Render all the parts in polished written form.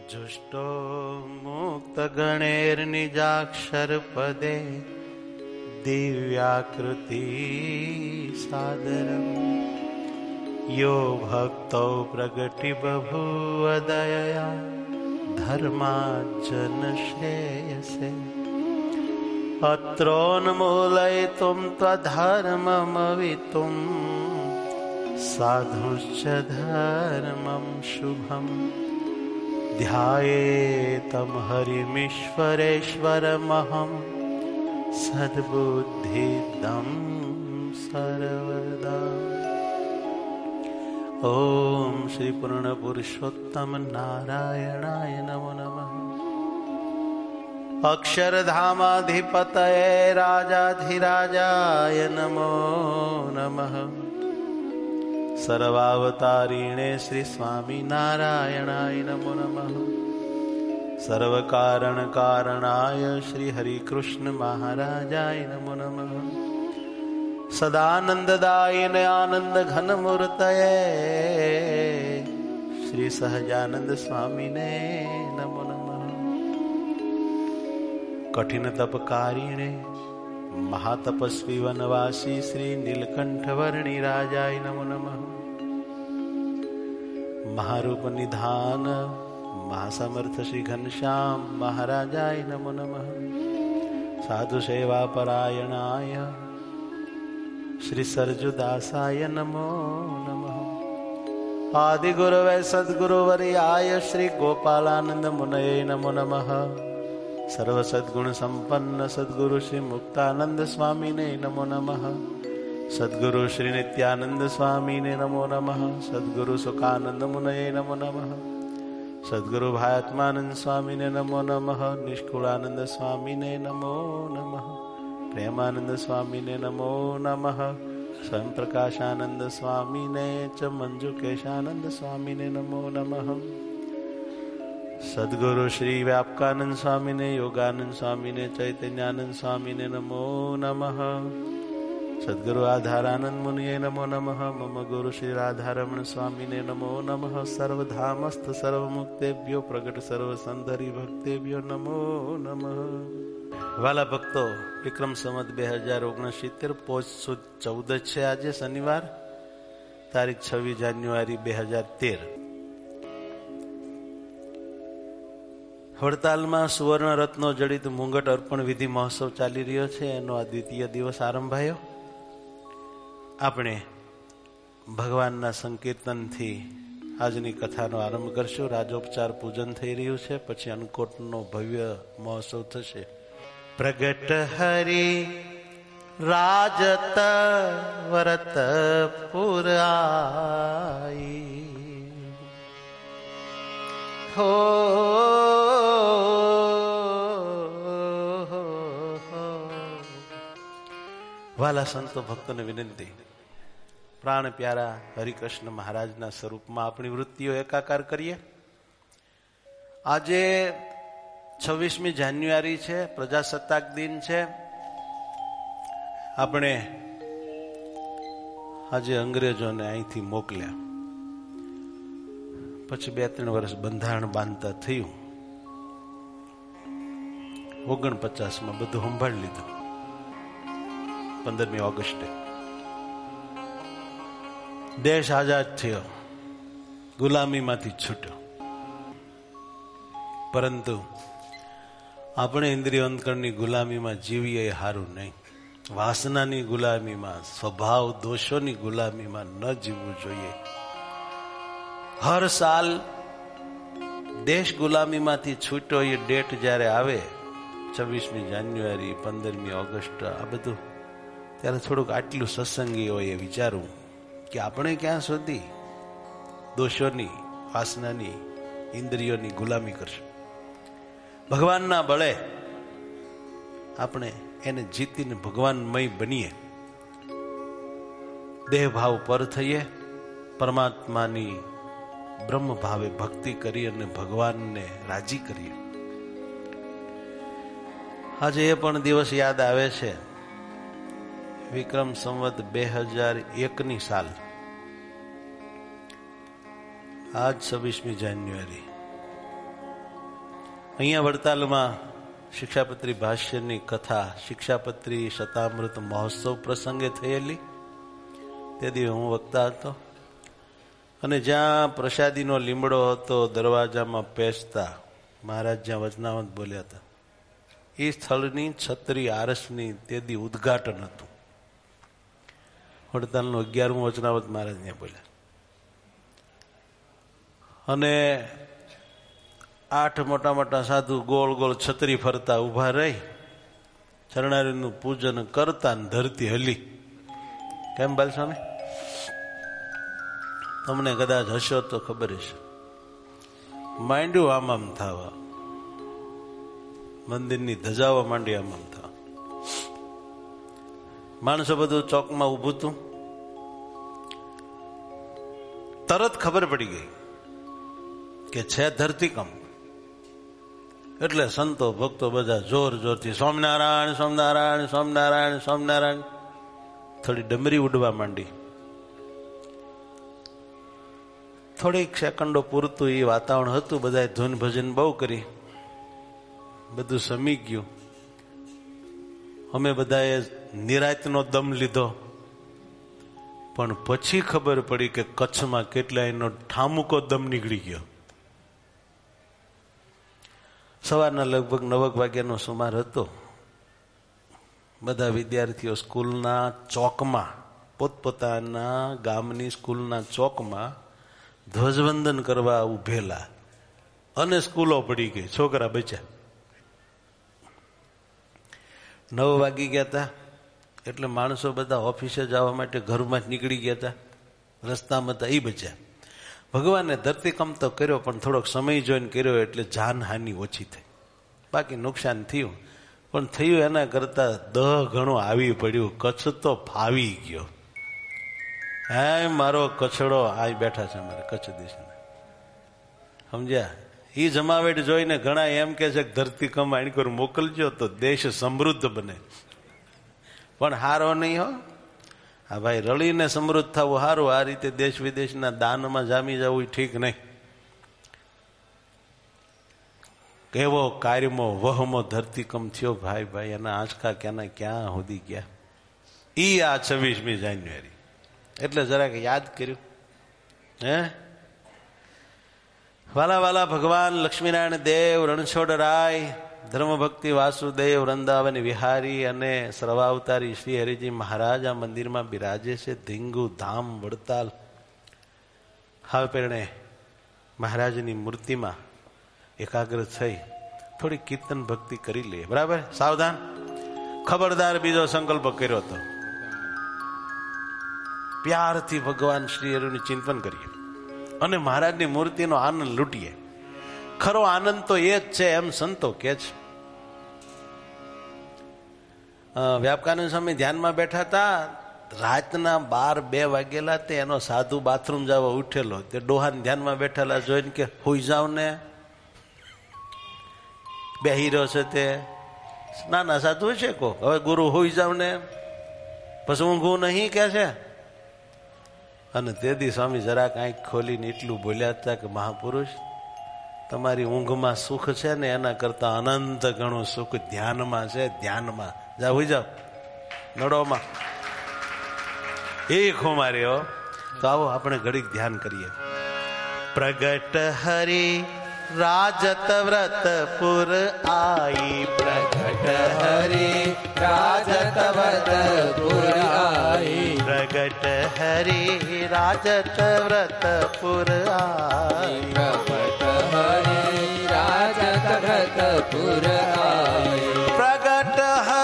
जुष्टो मुक्तगणैर्निजाक्षरपदे दिव्याकृति सादरम् यो भक्तो प्रगति बभूव दयया धर्माज्जन श्रेयसे अत्रोन्मूलयितुं त्वधर्ममवितुं साधुश्च धर्मं शुभम् ध्यायेतं हरिमीश्वरेश्वरमहं सद्बुद्धिदं सर्वदा। ओम श्री पूर्ण पुरुषोत्तम नारायणाय नमो नमः। अक्षरधामाधिपतये राजाधिराजाय नमो नमः। सर्वावतारिणे श्री स्वामी नारायणाय नमो नमः। सर्वकारण कारणाय श्री हरि कृष्ण महाराजाय नमो नमः। सदानंददायिने आनंद घन मूर्तये श्री सहजानंद स्वामीने नमो नमः। कठिन तपकारिणे महातपस्वी वनवासी श्री नीलकंठ वर्णी राजाय नमो नमः। महारूप निधान महासमर्थ श्री घनश्याम महाराजाय नमो नमः। साधु सेवा परायणाय श्री सरजुदासाय नमो नमः। आदि गुरवे सद्गुरुवर्याय श्री गोपालानंद मुनये नमो नमः। सर्व सद्गुण संपन्न सद्गुरु श्री मुक्तानंद स्वामी ने नमो नमः। सद्गुरु श्री नित्यानंद स्वामी ने नमो नमः। सद्गुरु सुखानंद मुनये नमो नमः। सद्गुरु भायात्मानंद स्वामी ने नमो नमः। निष्कुलानंद स्वामी ने नमो नमः। प्रेमानंद स्वामी ने नमो नमः। स्वयं प्रकाशानंद स्वामी ने च मंजुकेशानंद स्वामी ने नमो नमः। सद्गुरु श्री व्यापकानंद स्वामी ने योगानंद स्वामी ने चैतन्यानंद स्वामी ने नमो नमः। सद्गुरु आधारानंद मुनिये नमो नमः। मम गुरु श्री राधारमण स्वामी ने नमो नमः। सर्वधामस्थ सर्वमुक्तेभ्यो प्रगट सर्वसुंदरी भक्तेभ्यो नमो नमः। વાલા ભક્તો, વિક્રમ સંવત 2069 પોષ સુદ 14 છે આજે શનિવાર, તારીખ 26 જાન્યુઆરી 2013. વડતાલમાં સુવર્ણ રત્નો જડિત મુંગટ અર્પણ વિધિ મહોત્સવ ચાલી રહ્યો છે. એનો આ દ્વિતીય દિવસ આરંભાયો. આપણે ભગવાનના સંકીર્તનથી આજની કથાનો આરંભ કરશું. રાજોપચાર પૂજન થઈ રહ્યું છે, પછી અન્નકોટનો ભવ્ય મહોત્સવ થશે. પ્રગટ હરિ રાજત વરત પુરાઈ હો વાલા સંતો ભક્તોને વિનંતી, પ્રાણ પ્યારા હરિકૃષ્ણ મહારાજના સ્વરૂપમાં આપણી વૃત્તિઓ એકાકાર કરીએ. આજે 26મી જાન્યુઆરી છે, પ્રજાસત્તાક દિન છે. આપણે આજે અંગ્રેજોને અહીંથી મોકલ્યા, પછી 2-3 વર્ષ બંધારણ બાંધતા થયું. 49માં બધું સંભાળી લીધું. 15મી ઓગસ્ટે દેશ આઝાદ થયો, ગુલામીમાંથી છૂટ્યો. પરંતુ આપણે ઇન્દ્રિય અંતકરણની ગુલામીમાં જીવીએ એ સારું નહીં. વાસનાની ગુલામીમાં, સ્વભાવ દોષોની ગુલામીમાં ન જીવવું જોઈએ. હર સાલ દેશ ગુલામીમાંથી છૂટ્યો એ ડેટ જ્યારે આવે, 26મી જાન્યુઆરી, 15મી ઓગસ્ટ, આ બધું, ત્યારે થોડુંક આટલું સત્સંગી હોય એ વિચારવું કે આપણે ક્યાં સુધી દોષોની, વાસનાની, ઇન્દ્રિયોની ગુલામી કરશું. ભગવાનના બળે આપણે એને જીતીને ભગવાનમય બનીએ, દેહ ભાવ પર થઈએ, પરમાત્માની બ્રહ્મ ભાવે ભક્તિ કરી અને ભગવાનને રાજી કરીએ. આજે એ પણ દિવસ યાદ આવે છે. વિક્રમ સંવત 2001ની સાલ, આજ 26મી જાન્યુઆરી. અહીંયા વડતાલમાં શિક્ષાપત્રી ભાષ્યની કથા શિક્ષાપત્રી શતામૃત મહોત્સવ પ્રસંગે થયેલી. તે દિવસે હું વક્તા હતો અને જ્યાં પ્રસાદીનો લીમડો હતો દરવાજામાં પેસતા મહારાજ જ્યાં વચનાવંત બોલ્યા હતા એ સ્થળની છત્રી આરસની તે દી ઉદ્ઘાટન હતું. વડતાલનું 11મું વચનાવંત મહારાજ ત્યાં બોલ્યા અને 8 મોટા મોટા સાધુ ગોળ ગોળ છત્રી ફરતા ઉભા રહી ચરણારીનું પૂજન કરતા ને ધરતી હલી. કેમ બાલસ્વામી? તમને કદાચ હશો તો ખબર હશે. માંડ્યું આમ થવા, મંદિરની ધજાવા માંડી આમ થવા. માણસો બધું ચોકમાં ઉભું હતું. તરત ખબર પડી ગઈ કે છે ધરતીકંપ. એટલે સંતો ભક્તો બધા જોર જોરથી સ્વામિનારાયણ સ્વામિનારાયણ સ્વામિનારાયણ સ્વામિનારાયણ. થોડી ડમરી ઉડવા માંડી. થોડીક સેકન્ડો પૂરતું એ વાતાવરણ હતું. બધાએ ધૂન ભજન બહુ કરી, બધું સમી ગયું. અમે બધાએ નિરાંતનો દમ લીધો. પણ પછી ખબર પડી કે કચ્છમાં કેટલાયનો ઠામુકો દમ નીકળી ગયો. સવારના લગભગ 9 વાગ્યાનો સુમાર હતો. બધા વિદ્યાર્થીઓ સ્કૂલના ચોકમાં, પોતપોતાના ગામની સ્કૂલના ચોકમાં ધ્વજવંદન કરવા ઉભેલા અને સ્કૂલો પડી ગઈ. છોકરા બચ્યા. 9 વાગી ગયા હતા એટલે માણસો બધા ઓફિસે જવા માટે ઘરમાં જ નીકળી ગયા હતા. રસ્તામાં હતા એ બચ્યા. ભગવાને ધરતીકંપ તો કર્યો પણ થોડોક સમય જોઈને કર્યો એટલે જાનહાનિ ઓછી થઈ. બાકી નુકસાન થયું પણ થયું એના કરતા 10 ગણું આવી પડ્યું. કચ્છ તો ફાવી ગયો. હે મારો કચ્છડો આ બેઠા છે અમારે કચ્છ દેશના, સમજ્યા? એ જમાવેટ જોઈને ઘણા એમ કે છે કે ધરતીકંપ આણકોર મોકલજો તો દેશ સમૃદ્ધ બને. પણ હારો નહીં હો. હા ભાઈ, રળીને સમૃદ્ધ થવું સારું. આ રીતે દેશ વિદેશના દાનમાં જામી જવું ઠીક નહીં. કેવો કાર્યમો વહમો ધરતીકંપ થયો ભાઈ ભાઈ. એના આંચકા ક્યાં સુધી ગયા. ઈ આ 26મી જાન્યુઆરી એટલે જરાક યાદ કર્યું. હે વાલા વાલા ભગવાન લક્ષ્મીનારાયણ દેવ, રણછોડરાય, ધર્મભક્તિ વાસુદેવ, વૃંદાવન વિહારી અને સર્વાવતારી શ્રી હરિજી મહારાજ આ મંદિરમાં બિરાજે છે. ધીંગુ ધામ વડતાલ. હવે પેરણે મહારાજની મૂર્તિમાં એકાગ્ર થઈ થોડી કીર્તન ભક્તિ કરી લઈએ. બરાબર? સાવધાન, ખબરદાર. બીજો સંકલ્પ કર્યો હતો. પ્યારથી ભગવાન શ્રી હરિનું ચિંતન કરીએ અને મહારાજની મૂર્તિનો આનંદ લૂંટીએ. ખરો આનંદ તો એ જ છે એમ સંતો કે છે. વ્યાપકાનંદ સ્વામી ધ્યાનમાં બેઠા હતા. રાતના 12-2 વાગેલા. તે એનો સાધુ બાથરૂમ જવા ઉઠેલો. તે ડોહાને ધ્યાનમાં બેઠેલા જોઈને કે હોઈ જાવ ને. બેહી રહ્યો છે તે નાના સાધુ છે. કો હવે ગુરુ હોઈ જાવ ને, પછી ઊંઘું નહીં કે છે. અને તેથી સ્વામી જરાક આંખ ખોલીને એટલું બોલ્યા હતા કે મહાપુરુષ, તમારી ઊંઘમાં સુખ છે ને એના કરતા અનંત ઘણું સુખ ધ્યાનમાં છે. ધ્યાનમાં જા, હોઈ જાવ નડોમાં. એ ખુમાર્યો. તો આવો આપણે ઘડીક ધ્યાન કરીએ. પ્રગટ હરી રાજત વ્રત પુર આઈ. પ્રગટ હરી રાજત વ્રત પુર આઈ. પ્રગટ હરી રાજત વ્રત પુર આઈ. પ્રગટ હરી રાજત વ્રત પુર આઈ. પ્રગટ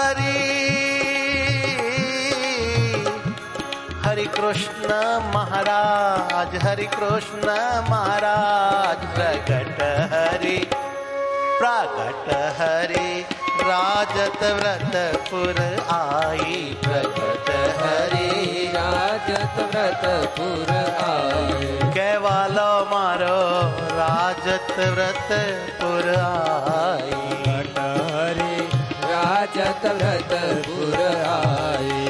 હરિ કૃષ્ણ મહારાજ, હરિ કૃષ્ણ મહારાજ. પ્રગટ હરિ રાજત વ્રત પુર આઈ. પ્રગટ હરી રાજત વ્રત પુર આઈ. કહેવાલો મારો રાજત વ્રત પુર આઈ. હરી રાજત વ્રત પુર આઈ.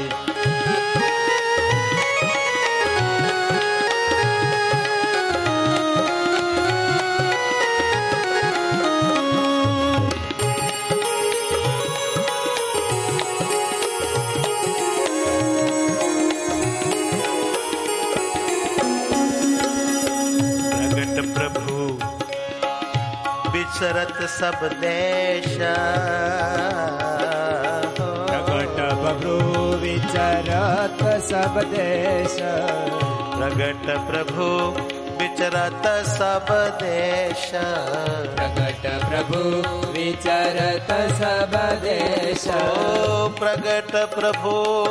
विचरत सब देश। प्रगट बब्रू विचरत सब देश। प्रगट प्रभु विचरत सब देश। प्रगट प्रभु विचरत सब देश। प्रगट प्रभु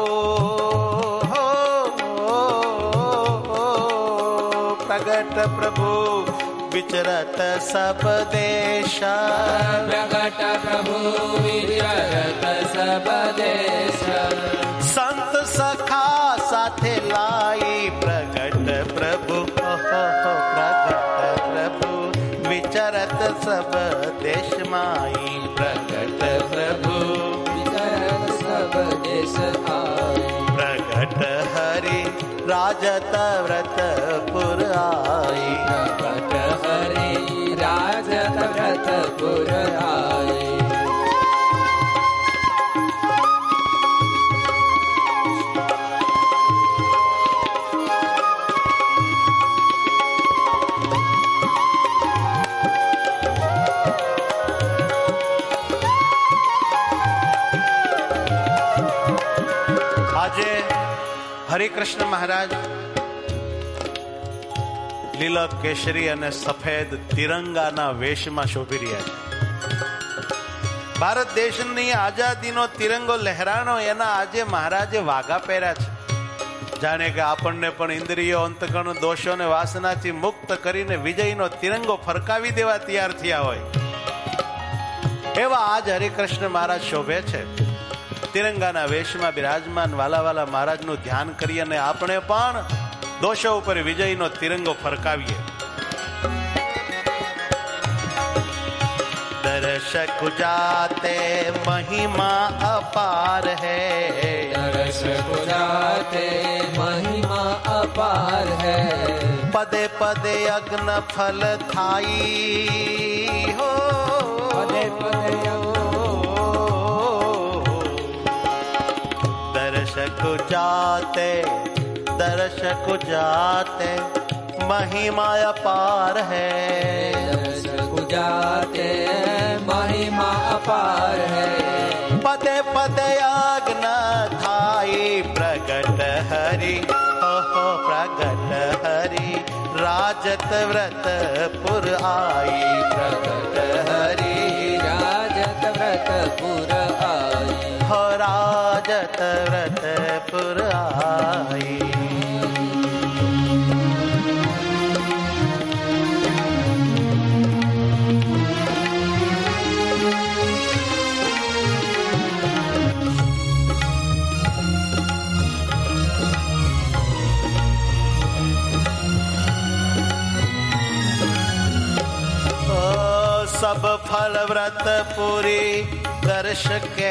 प्रगट प्रभु विचरत सब देश। प्रगट प्रभु विचरत सब देश। संत सखा साथे लाई प्रगट प्रभु प्रगट प्रभु विचरत सब देश माई। प्रगट प्रभु विचरत सब देश आई। प्रगट हरि राजत व्रतपुर आई। प्रगट हरि राजत व्रतपुर आई। આજે હરિકૃષ્ણ મહારાજ લીલા કેસરી અને સફેદ તિરંગાના વેશમાં શોભી રહ્યા છે. ભારત દેશની આઝાદીનો તિરંગો લહેરાણો એના આજે મહારાજે વાઘા પહેર્યા છે. જાણે કે આપણને પણ ઇન્દ્રિયો અંતકરણ દોષોને વાસનાથી મુક્ત કરીને વિજયનો તિરંગો ફરકાવી દેવા તૈયાર થયા હોય એવા આજ હરિકૃષ્ણ મહારાજ શોભે છે. તિરંગાના વેશમાં બિરાજમાન વાલા મહારાજનું ધ્યાન કરી અને આપણે પણ દોષો ઉપર વિજયનો તિરંગો ફરકાવીએ. દર્શક જાતે મહિમા અપાર હૈ. દર્શક જાતે મહિમા અપાર હૈ. પદે પદે અગ્ન ફલ થાઈ હો. પદે પદે दर्शक जाते महिमा अपार है. दर्शक जाते महिमा अपार है. पदे पदे आज्ञा थाई प्रगट हरि हो प्रगट हरि राजत व्रतपुर आई. प्रगट हरि राजत व्रतपुर आई. हो राजत व्रतपुर आई. सब फल व्रत पूरी दर्श के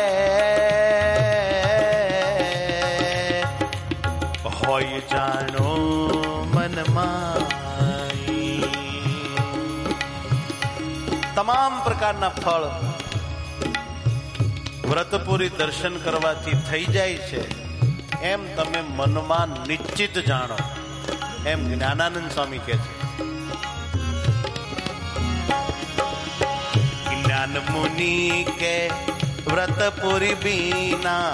होय जानो मन माई. તમામ પ્રકારના ફળ વ્રતપુરી દર્શન કરવાથી થઈ જાય છે એમ તમે મનમાં નિશ્ચિત જાણો એમ જ્ઞાનાનંદ સ્વામી કહે છે. ज्ञान मुनि के व्रतपुरी बीना.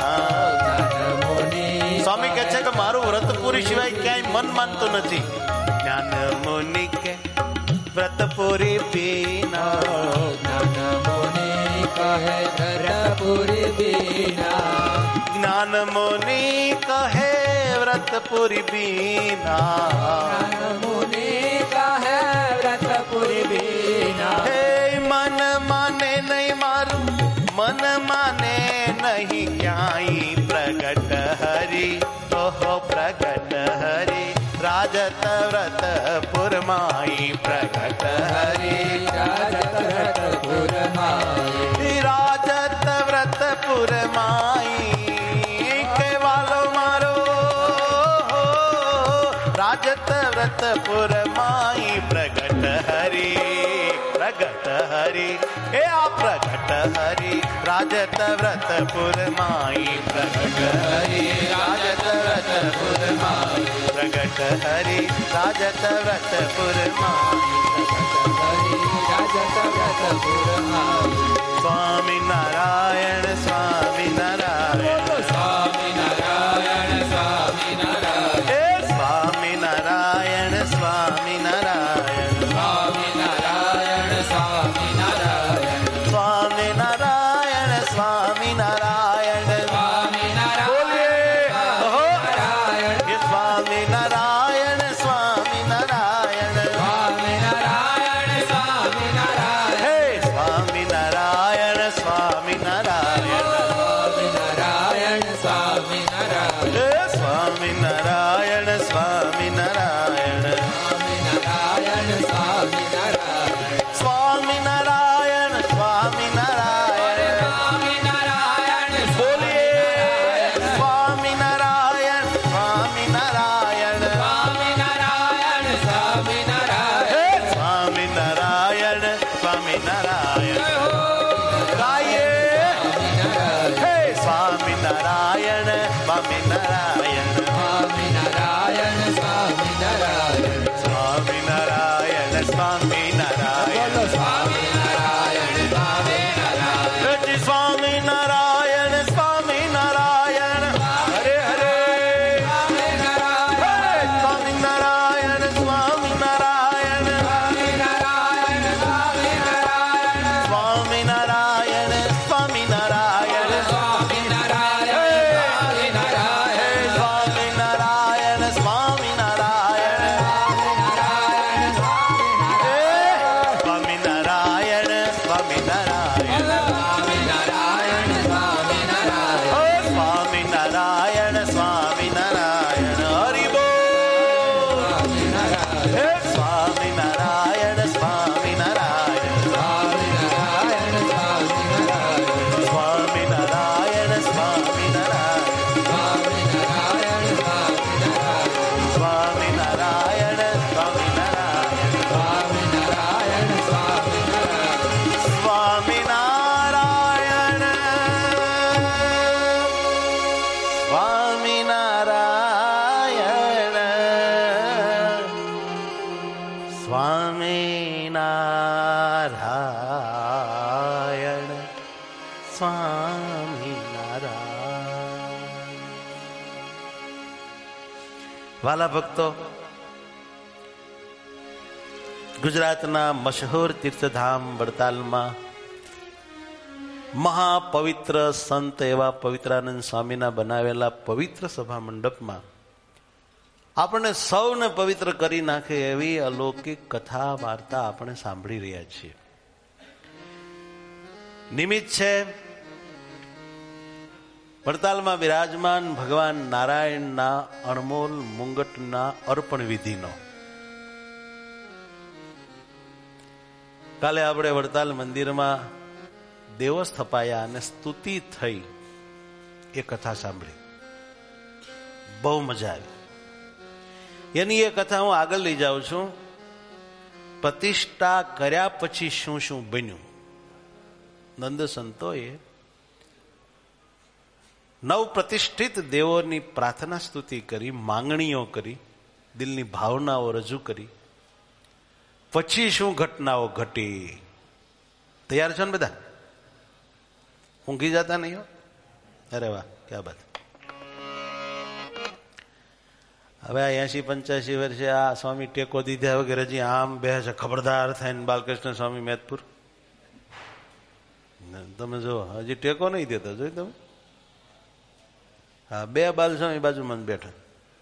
સ્વામી કહે છે કે મારું વ્રતપુરી સિવાય ક્યાંય મન માનતું નથી. જ્ઞાન મુનિ કે વ્રતપુરી બીના. જ્ઞાન મુનિ કહે વ્રતપુરી બીના. જ્ઞાન મુનિ કહે વ્રતપુરી બીના. જ્ઞાન મુનિ કહે વ્રતપુરી બીના. मन माने नहीं मारू मन माने नहीं क्याई. प्रगट हरि ओहो प्रगट हरि राजत व्रतपुर माई. प्रगट हरि राजत व्रतपुर माई. राजत व्रतपुर माई के वालो मारो राजत व्रतपुर माई. प्रगट हरि प्रगट हरि हे आ प्रगट हरि राजत व्रतपुर माई. प्रगट हरि राजत व्रतपुर माई. પ્રગટ હરિ રાજત વ્રતપુર સ્વામી નારાયણ સ્વામી નારાયણ સ્વામી નારાયણ સ્વામી નારાયણ સ્વામી નારાયણ સ્વામી નારાયણ સ્વામી નારાયણ સ્વામી નારાયણ સ્વામી નારાયણ સ્વામી નારાયણ સ્વામી બોલીએ ઓહો. નારાયણ એ સ્વામી નારાયણ સ્વામી નારાયણ સ્વામી નારાયણ સ્વામી નારાયણ હે સ્વામી નારાયણ સ્વામી નારાયણ સ્વામી નારાયણ સ્વામી નારાયણ હે સ્વામી નારાયણ સ્વામી નારાયણ સ્વામી નારાયણ સ્વામી નારાયણ સ્વામી નારાયણ સ્વામી નારાયણ સ્વામી નારાયણ બોલીએ સ્વામી નારાયણ સ્વામી નારાયણ સ્વામી નારાયણ સ્વામી નારાયણ હે સ્વામી નારાયણ સ્વામી નારાયણ ગાઈએ હે સ્વામી નારાયણ સ્વામી નારાયણ સ્વામી નારાયણ સ્વામી નારાયણ સ્વામી નારાયણ સ્વામી નારાયણ બોલો સ્વામી નારાયણ સ્વામી નારાયણ હે સ્વામી નારાયણ સ્વામી નારાયણ હરે હરે સ્વામી નારાયણ હે સ્વામી નારાયણ સ્વામી નારાયણ સ્વામી નારાયણ સ્વામી નારાયણ સ્વામી નારાયણ સ્વામી નારાયણ સ્વામી નારાયણ સ્વામી નારાયણ હે સ્વામી નારાયણ સ્વામી નારાયણ સ્વામિનારાયણ સ્વામિનારાયણ સ્વામિનારાયણ સ્વામિનારાયણ સ્વામિનારાયણ સ્વામિનારાયણ હરિ બોલ હે સ્વામિનારાયણ સ્વામિનારાયણ સ્વામિનારાયણ સ્વામિનારાયણ સ્વામિનારાયણ સ્વામિનારાયણ સ્વામિનારાયણ સ્વામિનારાયણ સ્વામિનારાયણ સ્વામિનારાયણ સ્વામિનારાયણ સ્વામિનારાયણ વાલા ભક્તો, ગુજરાતના મશહૂર તીર્થધામ વડતાલમાં મહાપવિત્ર સંત એવા પવિત્રાનંદ સ્વામીના બનાવેલા પવિત્ર સભા મંડપમાં આપણે સૌને પવિત્ર કરી નાખે એવી અલૌકિક કથા વાર્તા આપણે સાંભળી રહ્યા છીએ. નિમિત્ત છે વડતાલમાં વિરાજમાન ભગવાન નારાયણના અણમોલ મુંગટના અર્પણ વિધિનો. કાલે આપણે વડતાલ મંદિરમાં દેવો સ્થપાયા અને સ્તુતિ થઈ એ કથા સાંભળી, બહુ મજા આવી. એની એ કથા હું આગળ લઈ જાઉં છું. પ્રતિષ્ઠા કર્યા પછી શું શું બન્યું. નંદ સંતોએ 9 પ્રતિષ્ઠિત દેવોની પ્રાર્થના સ્તુતિ કરી, માંગણીઓ કરી, દિલની ભાવનાઓ રજૂ કરી. પછી શું ઘટનાઓ ઘટી. તૈયાર છો ને બધા? ઊંઘી જતા નહીં હો? અરે વાહ, ક્યાં બાત. હવે આ 80-85 વર્ષે આ સ્વામી ટેકો દીધા વગેરે હજી આમ બે છે, ખબરદાર થઈને બાલકૃષ્ણ સ્વામી મેદપુર. તમે જો હજી ટેકો નહીં દેતા, જોઈ તમે. હા, 2 બાલસ્વામી બાજુમાં બેઠા.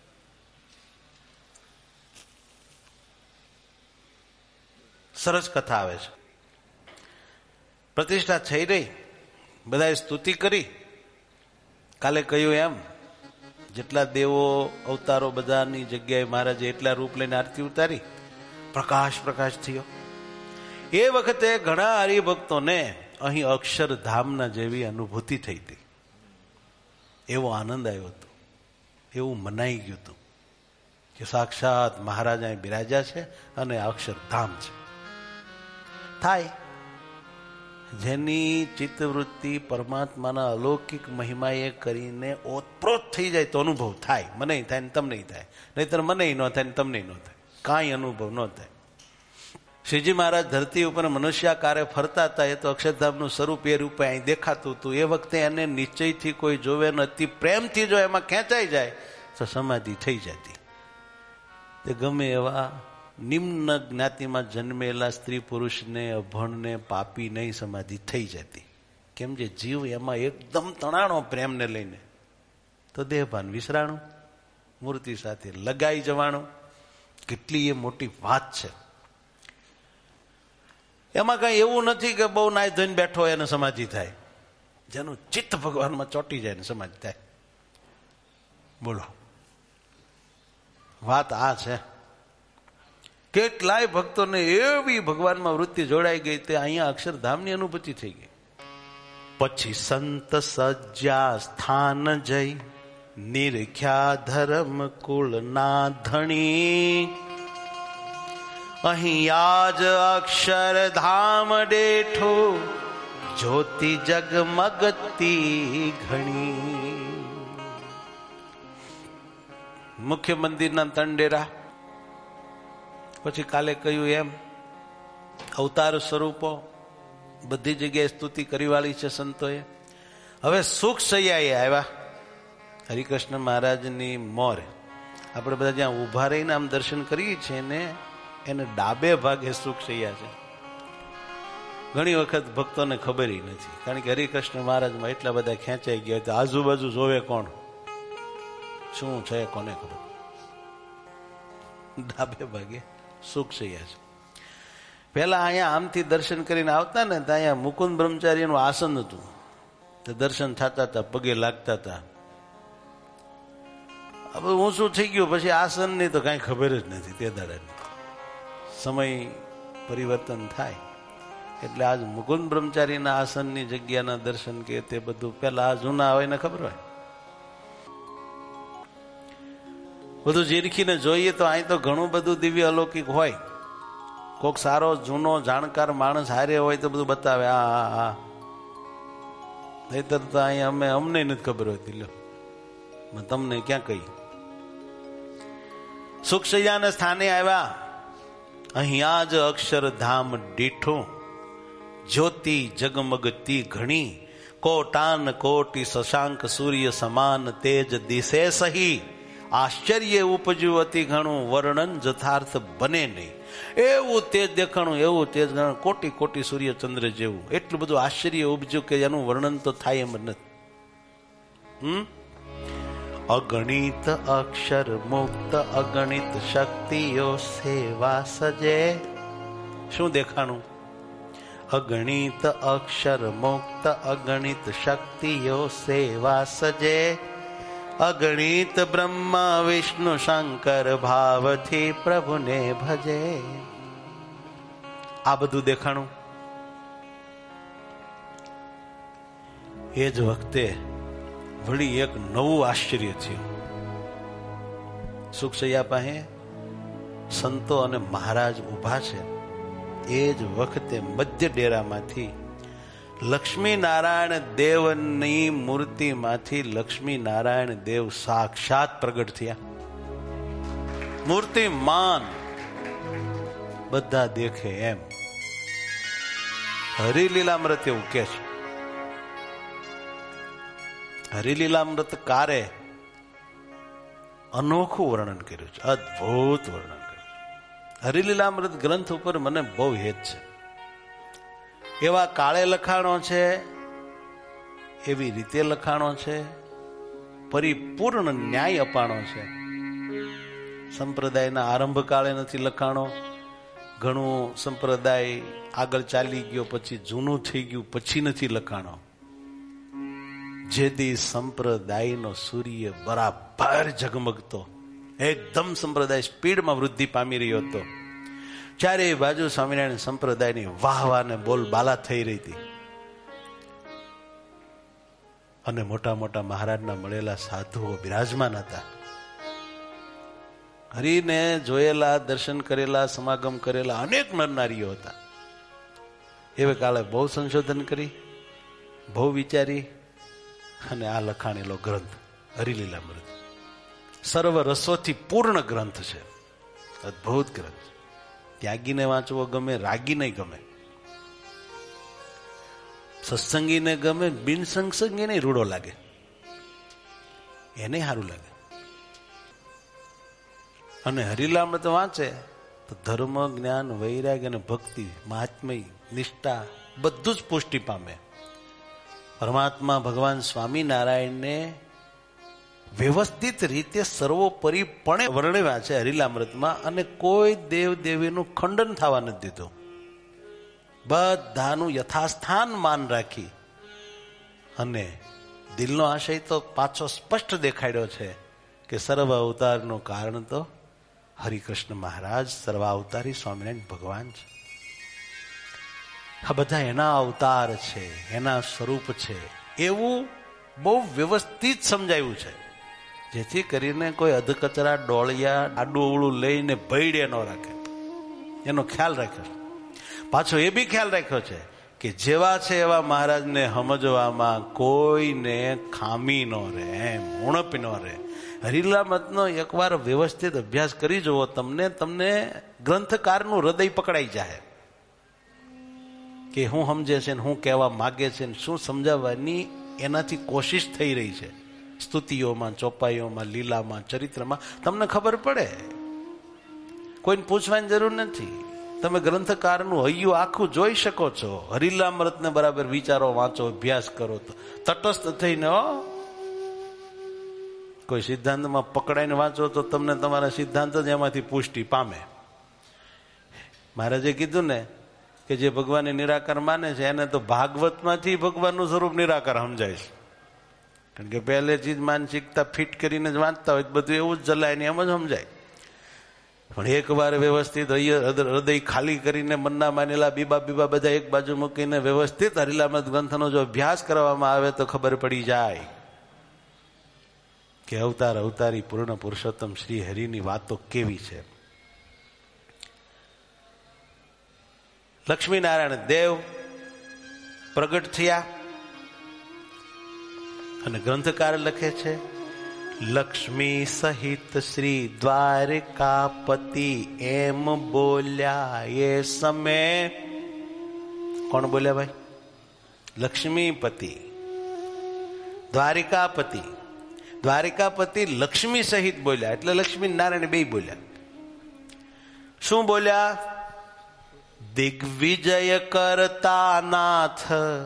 સરસ કથા આવે છે. પ્રતિષ્ઠા થઈ રહી, બધાએ સ્તુતિ કરી. કાલે કહ્યું એમ, જેટલા દેવો અવતારો બધાની જગ્યાએ મહારાજે એટલા રૂપ લઈને આરતી ઉતારી, પ્રકાશ પ્રકાશ થયો. એ વખતે ઘણા હરિભક્તોને અહીં અક્ષરધામના જેવી અનુભૂતિ થઈ હતી. એવો આનંદ આવ્યો હતો, એવું મનાઈ ગયું હતું કે સાક્ષાત મહારાજ અહીં બિરાજ્યા છે અને અક્ષરધામ છે. થાય જેની ચિત્તવૃત્તિ પરમાત્માના અલૌકિક મહિમાએ કરીને ઓતપ્રોત થઈ જાય તો અનુભવ થાય. મને થાય ને તમને થાય, નહીતર મને ન થાય ને તમને ન થાય, કાંઈ અનુભવ ન થાય. શ્રીજી મહારાજ ધરતી ઉપર મનુષ્યાકારે ફરતા હતા, એ તો અક્ષરધામનું સ્વરૂપ એ રૂપે અહીં દેખાતું હતું. એ વખતે એને નિશ્ચયથી કોઈ જોવે ને અતિ પ્રેમથી જો એમાં ખેંચાઈ જાય તો સમાધિ થઈ જતી. તે ગમે એવા નિમ્ન જ્ઞાતિમાં જન્મેલા સ્ત્રી પુરુષને, અભણને, પાપી નહીં, સમાધિ થઈ જતી. કેમ જે જીવ એમાં એકદમ તણાણો પ્રેમને લઈને, તો દેહભાન વિસરાણું, મૂર્તિ સાથે લગાઈ જવાનું. કેટલી એ મોટી વાત છે. એમાં કઈ એવું નથી કે બહુ નાય ધોઈને બેઠો હોય એને સમાધિ થાય. જેનું ચિત્ત ભગવાનમાં ચોટી જાય ને સમાધિ થાય. બોલો, વાત આ છે. કેટલાય ભક્તોને એવી ભગવાનમાં વૃત્તિ જોડાઈ ગઈ, તે અહીંયા અક્ષરધામની અનુભૂતિ થઈ ગઈ. પછી સંત સજ્જા સ્થાન જઈ નિરખ્યા ધર્મ કુળ ના ધણી, અહીંયા જ અક્ષરધામ ડેઠો જ્યોતિ જગમગતી ઘણી. મુખ્ય મંદિરના તંડેરા, પછી કાલે કહ્યું એમ અવતાર સ્વરૂપો બધી જગ્યાએ સ્તુતિ કરી વાળી છે સંતોએ. હવે સુખ સૈયાએ આવ્યા હરિકૃષ્ણ મહારાજની મોર. આપણે બધા જ્યાં ઊભા રહીને આમ દર્શન કરીએ છીએ ને, એને ડાબે ભાગે સુખ સૈયા છે. ઘણી વખત ભક્તોને ખબર નથી, કારણ કે હરિકૃષ્ણ મહારાજમાં એટલા બધા ખેંચાઈ ગયા તો આજુબાજુ જોવે કોણ, શું છે કોને ખબર. ડાબે ભાગે સુખ સૈયા છે. પેલા અહીંયા આમથી દર્શન કરીને આવતા ને, તો અહીંયા મુકુંદ બ્રહ્મચારીનું આસન હતું. તો દર્શન થતા હતા, પગે લાગતા હતા. હવે હું શું થઈ ગયું, પછી આસનની તો કઈ ખબર જ નથી. તે દાડાની સમય પરિવર્તન થાય એટલે આજ મુકુંદ બ્રહ્મચારીના આસનની જગ્યાના દર્શન કે તે બધું પેલા જૂના હોય ને ખબર હોય. બધું જીરખીને જોઈએ તો અહીં તો ઘણું બધું દિવ્ય અલૌકિક હોય. કોક સારો જૂનો જાણકાર માણસ હારે હોય તો બધું બતાવે. આ નહીતર તો અહીંયા અમને નથી ખબર હોતી. લો તમને ક્યાં કહી. સુખસૈયાના સ્થાને આવ્યા, અહીંયા જ અક્ષરધામ દીઠું જ્યોતિ જગમગતી ઘણી, કોટાન કોટી શશાંક સૂર્ય સમાન તેજ દિશે સહી, આશ્ચર્ય ઉપજ્યું અતિ ઘણું વર્ણન જથાર્થ બને નહીં. એવું તેજ દેખાણું, એવું તેજ કોટી કોટી સૂર્ય ચંદ્ર જેવું. એટલું બધું આશ્ચર્ય ઉપજ્યું કે એનું વર્ણન તો થાય એમ નથી. અગણિત અક્ષર મુક્ત અગણિત શક્તિઓ સેવા સજે. શું દેખાણું? અગણિત અક્ષર મુક્ત અગણિત શક્તિઓ સેવા સજે, અગણિત બ્રહ્મા વિષ્ણુ શંકર ભાવથી પ્રભુને ભજે. આ બધું દેખાણું. એ જ વખતે વળી એક નવું આશ્ચર્ય થયું. સુખસૈયા પાસે સંતો અને મહારાજ ઉભા છે. એ જ વખતે મધ્ય ડેરામાંથી લક્ષ્મી નારાયણ દેવની મૂર્તિમાંથી લક્ષ્મી નારાયણ દેવ સાક્ષાત પ્રગટ થયા. મૂર્તિમાન, બધા દેખે એમ. હરિલીલામૃત એવું કે છે. હરિલીલામૃત કારે અનોખું વર્ણન કર્યું છે, અદભુત વર્ણન કર્યું છે. હરિલીલામૃત ગ્રંથ ઉપર મને બહુ હેત છે. એવા કાળે લખાણો છે, એવી રીતે લખાણો છે, પરિપૂર્ણ ન્યાય અપાણો છે. સંપ્રદાયના આરંભ કાળે નથી લખાણો. ઘણું સંપ્રદાય આગળ ચાલી ગયો પછી જૂનું થઈ ગયું પછી નથી લખાણો. જેથી સંપ્રદાયનો સૂર્ય બરાબર ઝગમગતો, એકદમ સંપ્રદાય સ્પીડમાં વૃદ્ધિ પામી રહ્યો હતો. ચારે બાજુ સ્વામિનારાયણ સંપ્રદાયની વાહ ને બોલબાલા થઈ રહી હતી. અને મોટા મોટા મહારાજના મળેલા સાધુઓ બિરાજમાન હતા. હરિને જોયેલા, દર્શન કરેલા, સમાગમ કરેલા અનેક નરનારીઓ હતા. એવે કાલે બહુ સંશોધન કરી, બહુ વિચારી અને આ લખાણેલો ગ્રંથ હરિલીલામૃત સર્વ રસોથી પૂર્ણ ગ્રંથ છે, અદભુત ગ્રંથ. ત્યાગીને વાંચવો ગમે, રાગીને ગમે, સત્સંગીને ગમે, બિન સત્સંગીને રૂડો લાગે, એને સારું લાગે. અને હરિલીલામૃત વાંચે તો ધર્મ, જ્ઞાન, વૈરાગ્ય અને ભક્તિ, મહાત્મય, નિષ્ઠા બધું જ પુષ્ટિ પામે. પરમાત્મા ભગવાન સ્વામિનારાયણને વ્યવસ્થિત રીતે સર્વોપરીપણે વર્ણવ્યા છે હરિલીલામૃતમાં, અને કોઈ દેવ દેવીનું ખંડન થવા નથી દીધું. બધાનું યથાસ્થાન માન રાખી અને દિલનો આશય તો પાછો સ્પષ્ટ દેખાડ્યો છે કે સર્વ અવતારનું કારણ તો હરિકૃષ્ણ મહારાજ, સર્વાવતારી સ્વામિનારાયણ ભગવાન છે. આ બધા એના અવતાર છે, એના સ્વરૂપ છે, એવું બહુ વ્યવસ્થિત સમજાયું છે, જેથી કરીને કોઈ અધકચરા ડોળિયા આડું અવળું લઈને ભયડે ન રાખે, એનો ખ્યાલ રાખ્યો. પાછો એ બી ખ્યાલ રાખ્યો છે કે જેવા છે એવા મહારાજને સમજવામાં કોઈને ખામી ન રહે, એમ ઉણપ ન રહે. હરિલીલામૃતનો એકવાર વ્યવસ્થિત અભ્યાસ કરી જુઓ, તમને ગ્રંથકારનું હૃદય પકડાઈ જાય કે શું સમજે છે, શું કહેવા માગે છે, શું સમજાવવાની એનાથી કોશિશ થઈ રહી છે. સ્તુતિઓમાં, ચોપાઈઓમાં, લીલામાં, ચરિત્રમાં તમને ખબર પડે, કોઈને પૂછવાની જરૂર નથી. તમે ગ્રંથકારનું હૈયું આખું જોઈ શકો છો. હરિલીલામૃતને બરાબર વિચારો, વાંચો, અભ્યાસ કરો તો તટસ્થ થઈને. કોઈ સિદ્ધાંતમાં પકડાઈને વાંચો તો તમને તમારા સિદ્ધાંત જ એમાંથી પુષ્ટિ પામે. મહારાજે કીધું ને કે જે ભગવાનને નિરાકાર માને છે એને તો ભાગવતમાંથી ભગવાનનું સ્વરૂપ નિરાકાર સમજાય છે. કારણ કે પહેલેથી જ માનસિકતા ફિટ કરીને જ વાંચતા હોય, બધું એવું જ જલાય ને એમ જ સમજાય. પણ એક વાર વ્યવસ્થિત હૃદય ખાલી કરીને મનના માનેલા બીબા બધા એક બાજુ મૂકીને વ્યવસ્થિત હરિલીલામૃત ગ્રંથનો જો અભ્યાસ કરવામાં આવે તો ખબર પડી જાય કે અવતારી પૂર્ણ પુરુષોત્તમ શ્રી હરિની વાતો કેવી છે. લક્ષ્મીનારાયણ દેવ પ્રગટ થયા અને ગ્રંથકાર લખે છે, લક્ષ્મી સહિત શ્રી દ્વારિકાપતિ એમ બોલ્યા એ સમય. કોણ બોલ્યા ભાઈ? લક્ષ્મીપતિ, દ્વારિકાપતિ. દ્વારિકાપતિ લક્ષ્મી સહિત બોલ્યા એટલે લક્ષ્મી નારાયણ બે બોલ્યા. શું બોલ્યા? દિગ્વિજય કરતા નાથ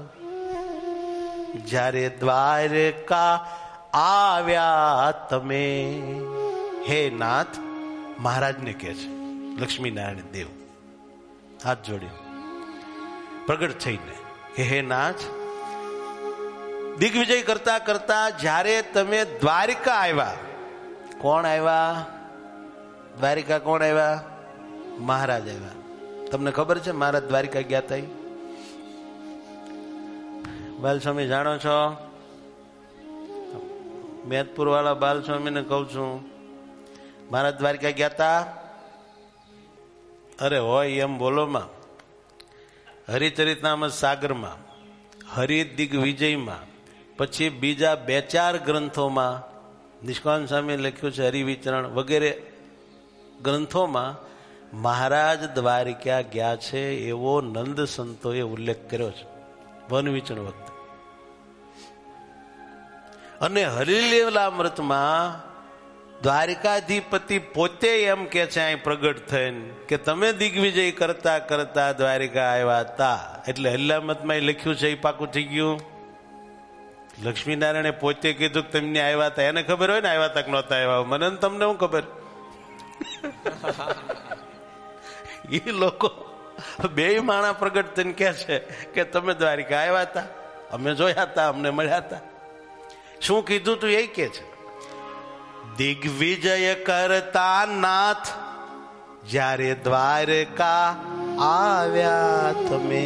જ્યારે દ્વારકા આવ્યા તમે. હે નાથ, મહારાજને કહે છે લક્ષ્મી નારાયણ દેવ હાથ જોડી પ્રગટ થઈને કે હે નાથ, દિગ્વિજય કરતા કરતા જ્યારે તમે દ્વારિકા આવ્યા. કોણ આવ્યા? દ્વારિકા કોણ આવ્યા? મહારાજ આવ્યા. તમને ખબર છે મહારાજ દ્વારિકા ગયા હતા? બાલસ્વામી જાણો છો? મેદપુર વાળા બાલસ્વામીને કહું છું, મહારાજ દ્વારિકા ગયા હતા? અરે હોય એમ બોલો માં. હરિચરિતનામૃત સાગરમાં, હરિ દિગ્વિજયમાં, પછી બીજા 2-4 ગ્રંથોમાં, નિષ્કાંત સ્વામી લખ્યું છે હરિવિચરણ વગેરે ગ્રંથોમાં મહારાજ દ્વારિકા ગયા છે એવો નંદ સંતોએ ઉલ્લેખ કર્યો છે વનવિચરણ વખતે. અને હરિલીલામૃતમાં દ્વારિકાધિપતિ પોતે એમ કે છે અહીં પ્રગટ થઈને કે તમે દિગ્વિજય કરતા કરતા દ્વારિકા આવ્યા હતા. એટલે હરિલીલામૃતમાં લખ્યું છે એ પાકું થઈ ગયું. લક્ષ્મીનારાયણે પોતે કીધું કે તમને આવ્યા હતા. એને ખબર હોય ને આવ્યા હતા કે નહોતા આવ્યા. મને તમને શું ખબર? એ લોકો બે માણા પ્રગટ થઈને કે છે કે તમે દ્વારિકા આવ્યા હતા, અમે જોયા હતા, અમને મળ્યા હતા. શું કીધું તું એ કે છે, દિગ્વિજય કરતા નાથ જ્યારે દ્વારકા આવ્યા તમે.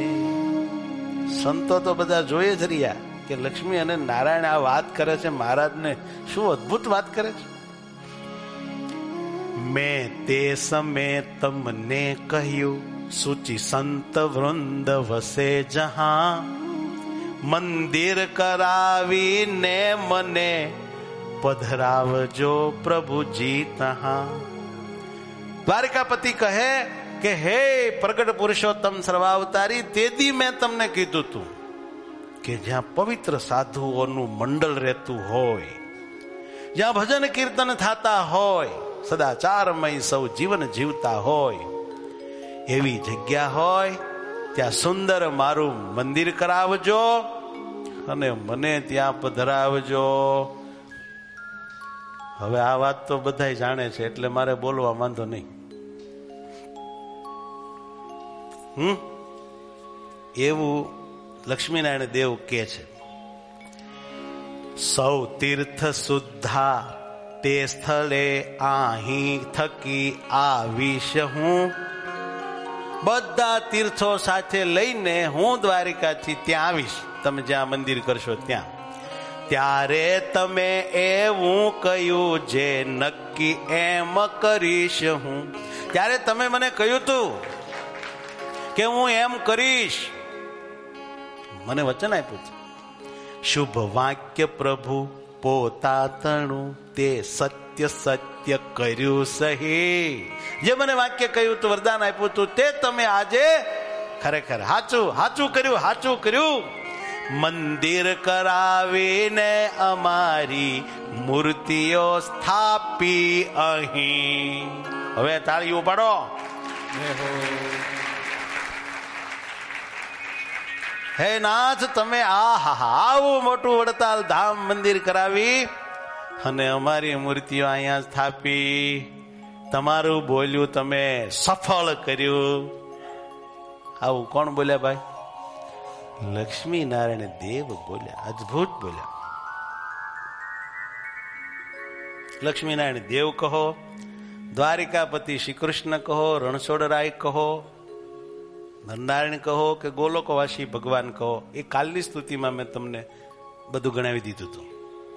સંતો તો બધા જોઈએ જ રહ્યા કે લક્ષ્મી અને નારાયણ આ વાત કરે છે, મહારાજને શું અદભુત વાત કરે છે. મેં તે સમયે તમને કહ્યું સૂચિ સંત વૃંદ વસે જહાં, મંદિર કરાવીને મને પધરાવજો પ્રભુજી તહાં. દ્વારિકાપતિ કહે કે હે પ્રગટ પુરુષોત્તમ સર્વાવતારી, તેથી મેં તમને કીધું તું કે જ્યાં પવિત્ર સાધુઓનું મંડળ રહેતું હોય, જ્યાં ભજન કીર્તન થતા હોય, સદાચારમય સૌ જીવન જીવતા હોય, એવી જગ્યા હોય ત્યાં સુંદર મારું મંદિર કરાવજો અને મને ત્યાં પધરાવજો. હવે આ વાત તો બધા જાણે છે એટલે મારે બોલવા વાંધો નહીં. એવું લક્ષ્મીનારાયણ દેવ કે છે, સૌ તીર્થ સુદ્ધા તે સ્થળે અહીં થકી આવીશ હું. બધા તીર્થો સાથે લઈને હું દ્વારિકાથી ત્યાં આવીશ, તમે જ્યાં મંદિર કરશો ત્યાં. ત્યારે તમે એવું કહ્યું જે નક્કી એમ કરીશ હું. ત્યારે તમે મને કહ્યું તું કે હું એમ કરીશ, મને વચન આપ્યું છે. શુભ વાક્ય પ્રભુ પોતાતણું તે સત્ય સત્ય કર્યું સહી. જે મને વાક્ય કહ્યું તું, વરદાન આપ્યું તું, તે તમે આજે ખરેખર હાચું કર્યું. મંદિર કરાવીને અમારી મૂર્તિઓ સ્થાપી અહીં. હવે તાળીઓ પાડો. હે નાથ, તમે આવું મોટું વડતાલ ધામ મંદિર કરાવી અને અમારી મૂર્તિઓ અહીંયા સ્થાપી. તમારું બોલ્યું તમે સફળ કર્યું. આવું કોણ બોલ્યા ભાઈ? લક્ષ્મી નારાયણ દેવ બોલ્યા. અદભુત બોલ્યા. લક્ષ્મી નારાયણ દેવ કહો, દ્વારિકાપતિ શ્રી કૃષ્ણ કહો, રણછોડરાય કહો, નરનારાયણ કહો કે ગોલોકવાસી ભગવાન કહો, એ કાલની સ્તુતિમાં મેં તમને બધું ગણાવી દીધું હતું.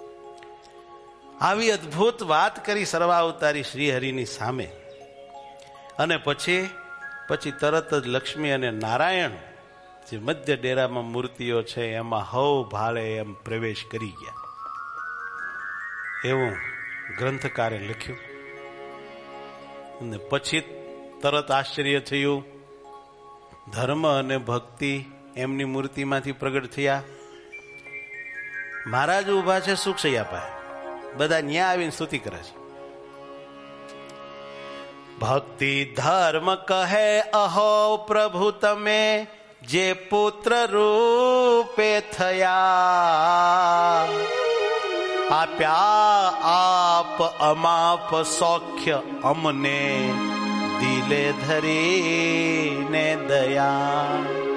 આવી અદભુત વાત કરી સર્વાવતારી શ્રી હરિની સામે. અને પછી તરત જ લક્ષ્મી અને નારાયણ જે મધ્ય ડેરામાં મૂર્તિઓ છે એમાં હવ ભાળે એમ પ્રવેશ કરી ગયા. એવું ગ્રંથકારે લખ્યું. અને પછી તરત આશ્ચર્ય થયું. ધર્મ અને ભક્તિ એમની મૂર્તિમાંથી પ્રગટ થયા. મહારાજ ઉભા છે સુખસૈયા પાસે, બધા ન્યા આવીને સ્તુતિ કરે છે. ભક્તિ ધર્મ કહે અહો પ્રભુ તમે જે પુત્ર રૂપે થયા. આપ્યા આપ અમાપ સૌખ્ય અમને દિલે ધરીને દયા.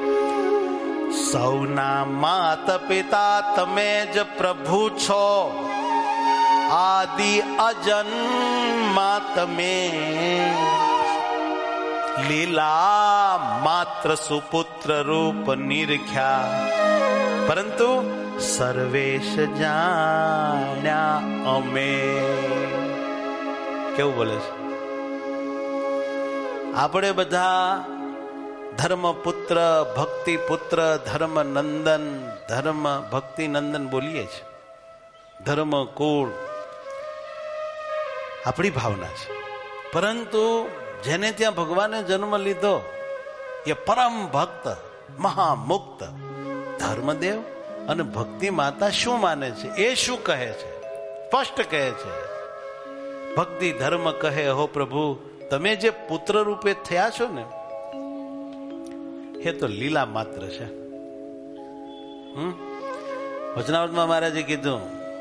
સૌના માત પિતા તમે જ પ્રભુ છો, આદિ અજન્મા તમે. લીલા માત્ર સુપુત્ર રૂપ નિરખ્યા, પરંતુ સર્વેશ જાણ્યા અમે. કેવું બોલે છે? આપણે બધા ધર્મ પુત્ર, ભક્તિ પુત્ર, ધર્મ નંદન, ધર્મ ભક્તિ નંદન બોલીએ છીએ. ધર્મ કુળ આપણી ભાવના છે. પરંતુ જેને ત્યાં ભગવાને જન્મ લીધો એ પરમ ભક્ત, મહામુક્ત ધર્મદેવ અને ભક્તિ માતા શું માને છે, એ શું કહે છે? સ્પષ્ટ કહે છે. ભક્તિ ધર્મ કહે હો પ્રભુ તમે જે પુત્ર રૂપે થયા છો ને, એ તો લીલા માત્ર છે. વચનાવતમાં મહારાજે કીધું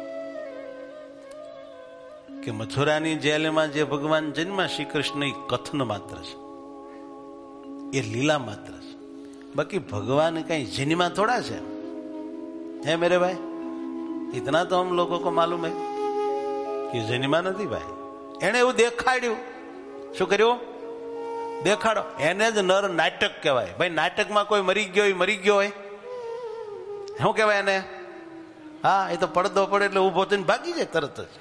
કે મથુરાની જેલમાં જે ભગવાન જન્મા શ્રી કૃષ્ણ એ કથન માત્ર છે, એ લીલા માત્ર છે. બાકી ભગવાન કઈ જન્મા થોડા છે? હે મેરે ભાઈ, इतना तो हम लोगों को मालूम है कि જન્મા નથી ભાઈ. એને એવું દેખાડ્યું. શું કર્યું? દેખાડો. એને જ નર નાટક કહેવાય. ભાઈ નાટકમાં કોઈ મરી ગયો હોય શું કહેવાય એને? હા, એ તો પડદો પડે એટલે ઉભો થઈને ભાગી જાય તરત જ.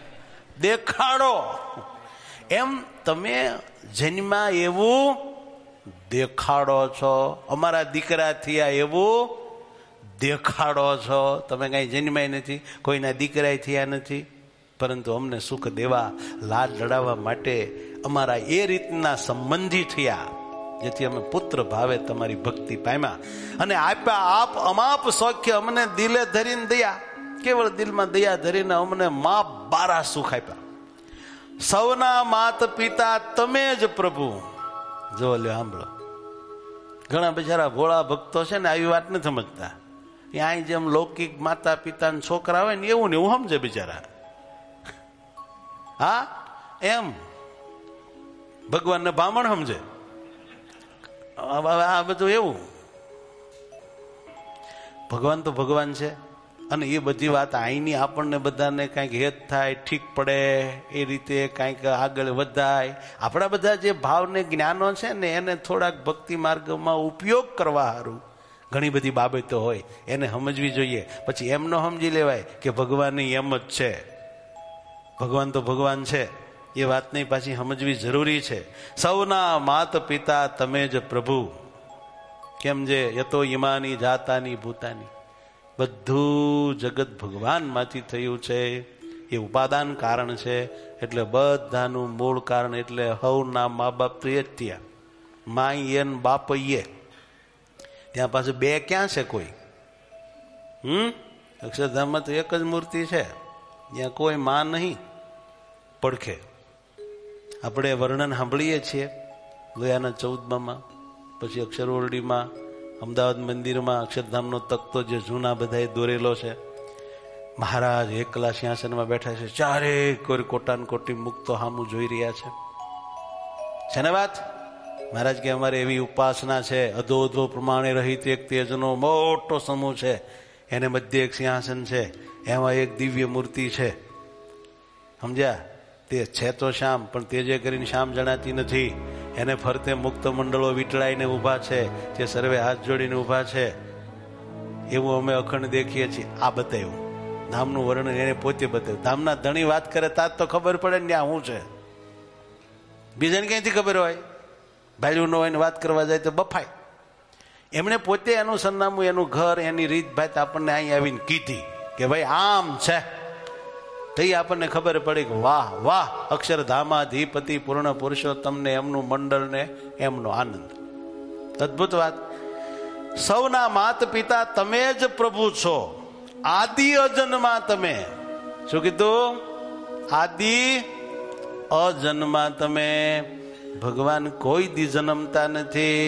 દેખાડો. એમ તમે જન્મા એવું દેખાડો છો. અમારા દીકરા થયા એવું દેખાડો છો. તમે કઈ જન્માય નથી, કોઈના દીકરા થયા નથી, પરંતુ અમને સુખ દેવા, લાડ લડાવવા માટે અમારા એ રીતના સંબંધી થયા, જેથી અમે પુત્ર ભાવે તમારી ભક્તિ પામ્યા અને આપ્યા આપ અમાપ સૌખ્ય. અમને દિલે ધરીને દયા, કેવળ દિલમાં દયા ધરીને અમને માપ બારા સુખ આપ્યા. સૌના માત પિતા તમે જ પ્રભુ. જો લ્યો સાંભળો, ઘણા બિચારા ભોળા ભક્તો છે ને આવી વાત નથી સમજતા. અહીં જેમ લૌકિક માતા પિતા છોકરા હોય ને એવું ને એવું સમજે બિચારા. હા, એમ ભગવાનને બ્રાહ્મણ સમજે. આ બધું એવું. ભગવાન તો ભગવાન છે અને એ બધી વાત અહીંની આપણને બધાને કંઈક હેત થાય, ઠીક પડે એ રીતે કંઈક આગળ વધાય. આપણા બધા જે ભાવને જ્ઞાનો છે ને એને થોડાક ભક્તિ માર્ગમાં ઉપયોગ કરવા સારું ઘણી બધી બાબતો હોય એને સમજવી જોઈએ. પછી એમ ન સમજી લેવાય કે ભગવાન એમ જ છે. ભગવાન તો ભગવાન છે એ વાતને પાછી સમજવી જરૂરી છે. સૌના માત પિતા તમે જ પ્રભુ. કેમ જે યતો ઈમાની જાતાની ભૂતાની, બધું જગત ભગવાનમાંથી થયું છે. એ ઉપાદાન કારણ છે. એટલે બધાનું મૂળ કારણ એટલે હવના મા બાપ તો એ જ થયા. માય એન બાપ એ. ત્યાં પાછું બે ક્યાં છે કોઈ? અક્ષરધામમાં તો એક જ મૂર્તિ છે, ત્યાં કોઈ માં નહીં પડખે. આપણે વર્ણન સાંભળીએ છીએ લોયાના 14માં, પછી અક્ષરઓરડીમાં, અમદાવાદ મંદિરમાં અક્ષરધામનો તકતો જે જૂના બધાએ દોરેલો છે. મહારાજ એકલા સિંહાસનમાં બેઠા છે, ચારે કોઈ કોટાન કોટી મુક્તો સામું જોઈ રહ્યા છે ને વાત. મહારાજ કે અમારે એવી ઉપાસના છે, અધો અધો પ્રમાણે રહિત એક તેજનો મોટો સમૂહ છે, એને મધ્ય એક સિંહાસન છે, એમાં એક દિવ્ય મૂર્તિ છે. સમજ્યા? તે છે તો શ્યામ, પણ તેજે કરીને શ્યામ જણાતી નથી. એને ફરતે મુક્ત મંડળો વીંટળાઈને ઊભા છે, તે સર્વે હાથ જોડીને ઊભા છે. એવું અમે અખંડ દેખીએ છીએ. આ બતાવ્યું ધામનું વર્ણન એને પોતે બતાવ્યું. ધામના ધણી વાત કરે તાજ તો ખબર પડે ને ત્યાં શું છે. બીજાને ક્યાંથી ખબર હોય? ભાઈલું ન હોય ને વાત કરવા જાય તો બફાય. એમણે પોતે એનું સરનામું, એનું ઘર, એની રીત ભાત આપણને અહીં આવીને કીધી કે ભાઈ આમ છે. તો આપણને ખબર પડી કે વાહ વાહ, અક્ષરધામાધિપતિ પૂર્ણ પુરુષોત્તમને એમનું મંડળ ને એમનો આનંદ. અદભુત વાત. સૌના માત પિતા તમે જ પ્રભુ છો. આદિ અજન્મા તમે. શું કીધું? આદિ અજન્મા તમે. ભગવાન કોઈ દી જન્મતા નથી.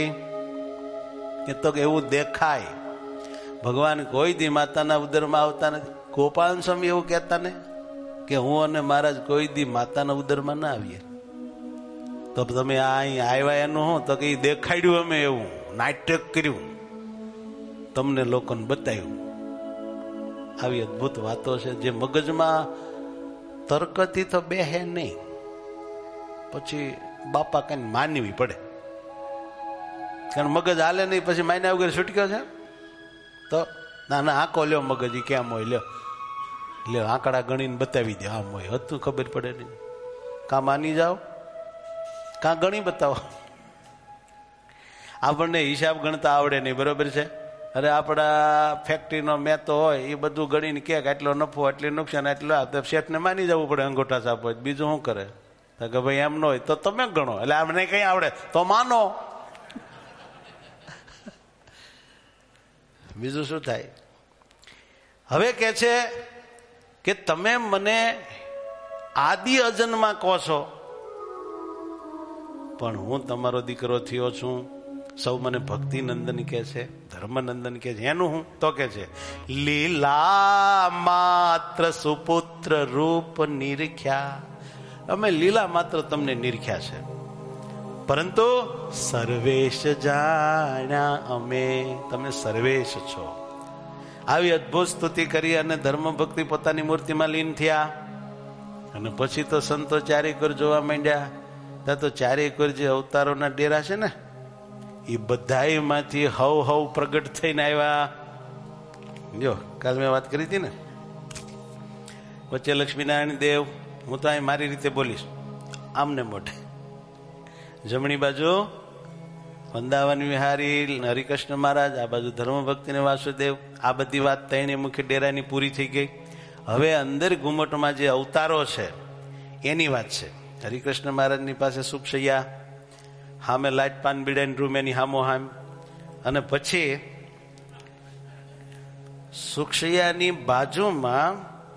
એ તો એવું દેખાય. ભગવાન કોઈ દી માતાના ઉદરમાં આવતા નથી. ગોપાલ સ્વામી એવું કહેતા ને કે હું અને મહારાજ કોઈ દી માતાના ઉદરમાં ના આવીએ. તો તમે અહીં આવ્યા એનું શું? તો કે દેખાડ્યું અમે, એવું નાટક કર્યું, તમને લોકોને બતાવ્યું. આવી અદભુત વાતો છે જે મગજમાં તર્કથી તો બેહે નહીં. પછી બાપા કઈ માનવી પડે, કારણ મગજ હાલે નહીં. પછી માન્યા વગર છૂટક્યો છે તો ના ના આંકો લ્યો, મગજ કેમ હોય લ્યો લ્યો, આંકડા ગણીને બતાવી દે આમ હોય. હતું ખબર પડે નહીં. કાં માની જાઓ કાં ગણી બતાવો. આપણને હિસાબ ગણતા આવડે નહીં, બરોબર છે. અરે આપણા ફેક્ટરીનો મેતો હોય એ બધું ગણીને કે આટલો નફો, આટલું નુકસાન, આટલું શેઠને માની જવું પડે અંગૂઠા છાપ હોય. બીજું શું કરે કે ભાઈ એમ ન હોય તો તમે ગણો. એટલે આમને કઈ આવડે તો માનો, બીજું શું થાય. હવે કે છે કે તમે મને આદિ અજન્મા કહો છો, પણ હું તમારો દીકરો થયો છું. સૌ મને ભક્તિ નંદન કે છે, ધર્મનંદન કે છે. એનું હું તો કે છે લીલા માત્ર સુપુત્ર રૂપ નિરખ્યા. અમે લીલા માત્ર તમને નિરખ્યા છે, પરંતુ સર્વેશ જાણ્યા અમે. તમે સર્વેશ છો. આવી અદભુત સ્તુતિ કરી અને ધર્મ ભક્તિ પોતાની મૂર્તિમાં લીન થયા. અને પછી તો સંતો ચારેકોર જોવા માંડ્યા. ત્યાં તો ચારેકોર જે અવતારોના ડેરા છે ને એ બધામાંથી હવ પ્રગટ થઈને આવ્યા. જો કાલ મેં વાત કરી હતી ને, વચ્ચે લક્ષ્મીનારાયણ દેવ. હું તો અહીં મારી રીતે બોલીશ, આમને મોઢે. જમણી બાજુ વૃંદાવન વિહારી, હરિકૃષ્ણ મહારાજ, આ બાજુ ધર્મભક્તિ ને વાસુદેવ, આ બધી વાત ત્રણે મુખ્ય ડેરાની પૂરી થઈ ગઈ. હવે અંદર ઘુમટમાં જે અવતારો છે એની વાત છે. હરિકૃષ્ણ મહારાજની પાસે સુખશૈયા, સામે લાઇટ પાન બીડાઈન રૂમ એની હામો હામ, અને પછી સુખશૈયાની બાજુમાં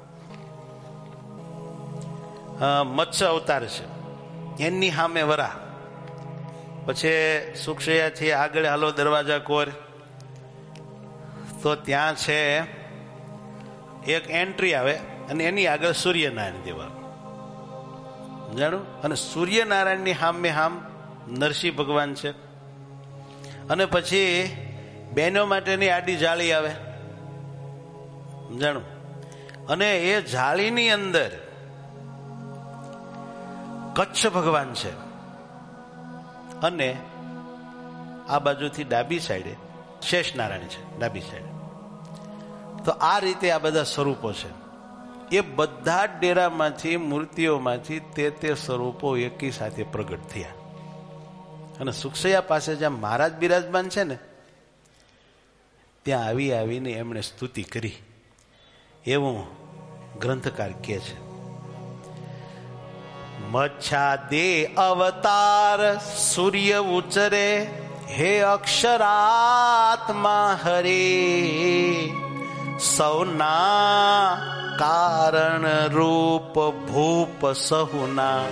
મત્સ્ય અવતાર છે, એની સામે વરા. પછી સુખશૈયાથી આગળ હાલો દરવાજા કોર, તો ત્યાં છે એક એન્ટ્રી આવે અને એની આગળ સૂર્યનારાયણ દેવા જાણું. અને સૂર્યનારાયણની સામે હામ નરસિંહ ભગવાન છે. અને પછી બહેનો માટેની આડી જાળી આવે જાણું. અને એ જાળીની અંદર કચ્છ ભગવાન છે. અને આ બાજુથી ડાબી સાઈડે શેષનારાયણ છે, ડાબી સાઈડે. તો આ રીતે આ બધા સ્વરૂપો છે. એ બધા જ ડેરામાંથી, મૂર્તિઓમાંથી તે સ્વરૂપો એકી સાથે પ્રગટ થયા. અને સુખશૈયા પાસે જ્યાં મહારાજ બિરાજમાન છે ને, ત્યાં આવીને એમણે સ્તુતિ કરી, એવું ગ્રંથકાર કહે છે. મચ્છાદે અવતાર સૂર્ય ઉચરે, હે અક્ષરાત્મા હરે, સૌના કારણ રૂપ ભૂપ સહુના,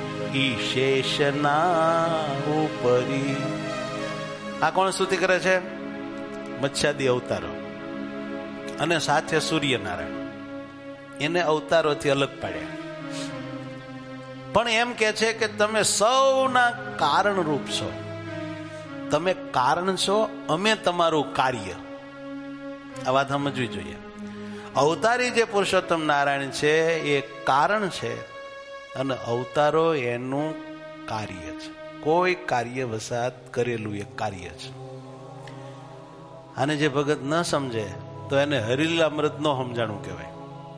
ઈશેષના ઉપરી. આ કોણ સ્તુતિ કરે છે? મચ્છાદી અવતારો. અને સાથે સૂર્યનારાયણ, એને અવતારોથી અલગ પાડ્યા. પણ એમ કે છે કે તમે સૌના કારણ રૂપ છો, તમે કારણ છો, અમે તમારું કાર્ય. આ વાત સમજવી જોઈએ. અવતારી જે પુરુષોત્તમ નારાયણ છે એ કારણ છે, અને અવતારો એનું કાર્ય છે. કોઈ કાર્ય વસાત કરેલું એ કાર્ય છે. આને જે ભગત ન સમજે તો એને હરિલામૃત નો સમજાણું કહેવાય.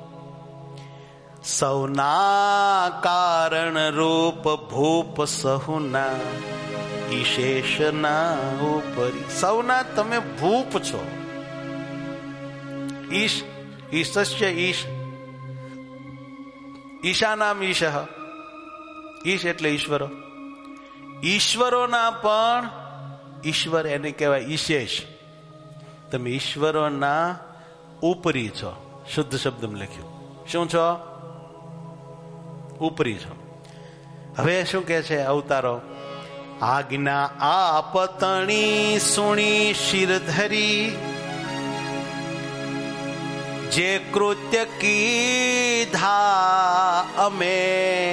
સૌના કારણ રૂપ ભૂપ સહુના, ઈશેષના ઉપરી. સૌના તમે ભૂપ છો. ઈશ, ઈશસ્ય ઈશ, ઈશાનામ ઈશ, ઈશ એટલે ઈશ્વરો. ઈશ્વરોના પણ ઈશ્વર એને કહેવાય ઈશેષ. તમે ઈશ્વરોના ઉપરી છો. શુદ્ધ શબ્દમાં લખ્યું. શું છો? ઉપરી છો. હવે શું કે છે અવતારો? આજ્ઞા આપતણી સુણી શિરધરી, જે કૃત્ય કીધા અમે,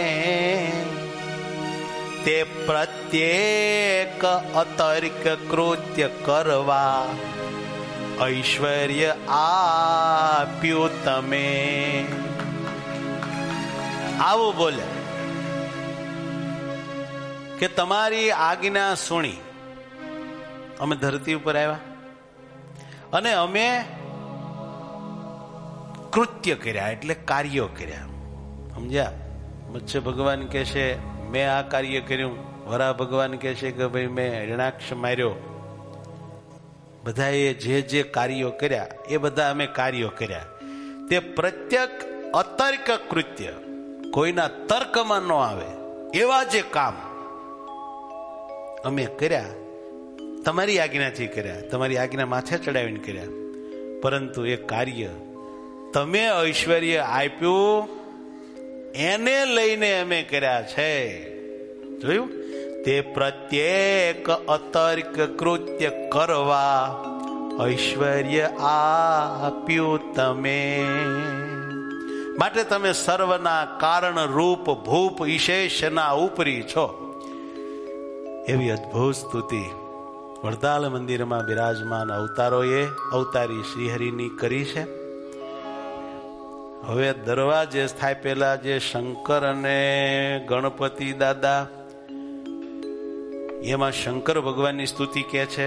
તે પ્રત્યેક અતર્ક કૃત્ય કરવા, ઐશ્વર્ય આપ્યું તમે. આવું બોલે કે તમારી આજ્ઞા સુણી અમે ધરતી ઉપર આવ્યા, અને અમે કૃત્ય કર્યા એટલે કાર્યો કર્યા. સમજ્યા? મત્સ્ય ભગવાન કહે છે મેં આ કાર્ય કર્યું, વરાહ ભગવાન કહે છે કે ભાઈ મેં હિરણાક્ષ માર્યો. બધાએ જે કાર્યો કર્યા એ બધા અમે કાર્યો કર્યા. તે પ્રત્યેક અતર્ક કૃત્ય, કોઈના તર્કમાં ન આવે એવા જે કામ અમે કર્યા, તમારી આજ્ઞાથી કર્યા, તમારી આજ્ઞા માથે ચડાવીને કર્યા. પરંતુ એ કાર્ય તમે ઐશ્વર્ય આપ્યું એને લઈને અમે કર્યા છે. જોયું? તે પ્રત્યેક અતર્ક કૃત્ય કરવા, ઐશ્વર્ય આપ્યું તમે. માટે તમે સર્વના કારણ રૂપ ભૂપ ઈશેષના ઉપરી છો. એવી અદભુત સ્તુતિ વડતાલ મંદિરમાં બિરાજમાન અવતારોએ અવતારી શ્રીહરિની કરી છે. હવે દરવાજે સ્થાપેલા જે શંકર અને ગણપતિ દાદા, એમાં શંકર ભગવાનની સ્તુતિ કે છે,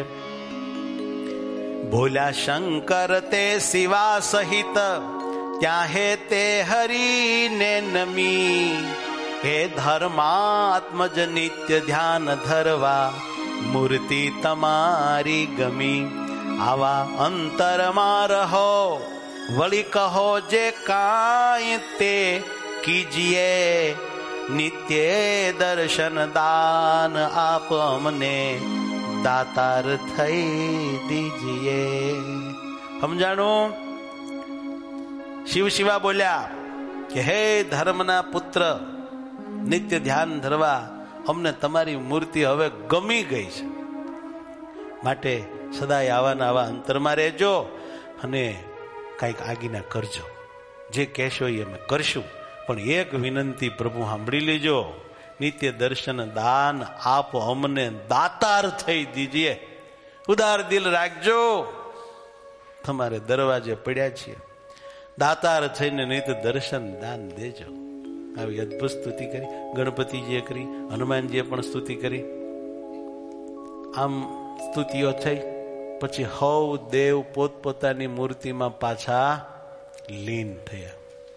ભોલા શંકર તે શિવા સહિત, ત્યાં હે તે હરિને નમી, હે ધર્માત્મજ નિત્ય ધ્યાન ધરવા, મૂર્તિ તમારી ગમી, આવા અંતરમાં રહો, વળી કહો જે કાંઈ તે કીજીએ, નિત્ય દર્શન દાન આપ અમને, દાતાર થઈ દીજીએ. સમજાણું? શિવ શિવા બોલ્યા કે હે ધર્મના પુત્ર, નિત્ય ધ્યાન ધરવા અમને તમારી મૂર્તિ હવે ગમી ગઈ છે, માટે સદાય આવાના આવા અંતરમાં રહેજો અને કંઈક આગીના કરજો, જે કહેશો એ અમે કરશું. પણ એક વિનંતી પ્રભુ સાંભળી લેજો, નિત્ય દર્શન દાન આપ અમને, દાતાર થઈ દીજીએ. ઉદાર દિલ રાખજો, તમારે દરવાજે પડ્યા છીએ, દાતાર થઈને નિત્ય દર્શન દાન દેજો. આવી અદભુત સ્તુતિ કરી, ગણપતિજીએ કરી, હનુમાનજીએ પણ સ્તુતિ કરી. આમ સ્તુતિઓ થઈ પછી હવ દેવ પોતપોતાની મૂર્તિમાં પાછા લીન થયા.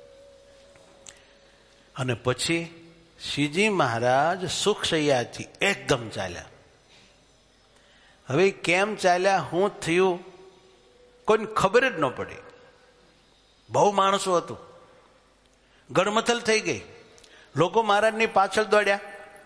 અને પછી શ્રીજી મહારાજ સુખશૈયાથી એકદમ ચાલ્યા. હવે કેમ ચાલ્યા, શું થયું, કોઈને ખબર જ ન પડી. બહુ માણસો હતું, ગડમથલ થઈ ગઈ. લોકો મહારાજની પાછળ દોડ્યા,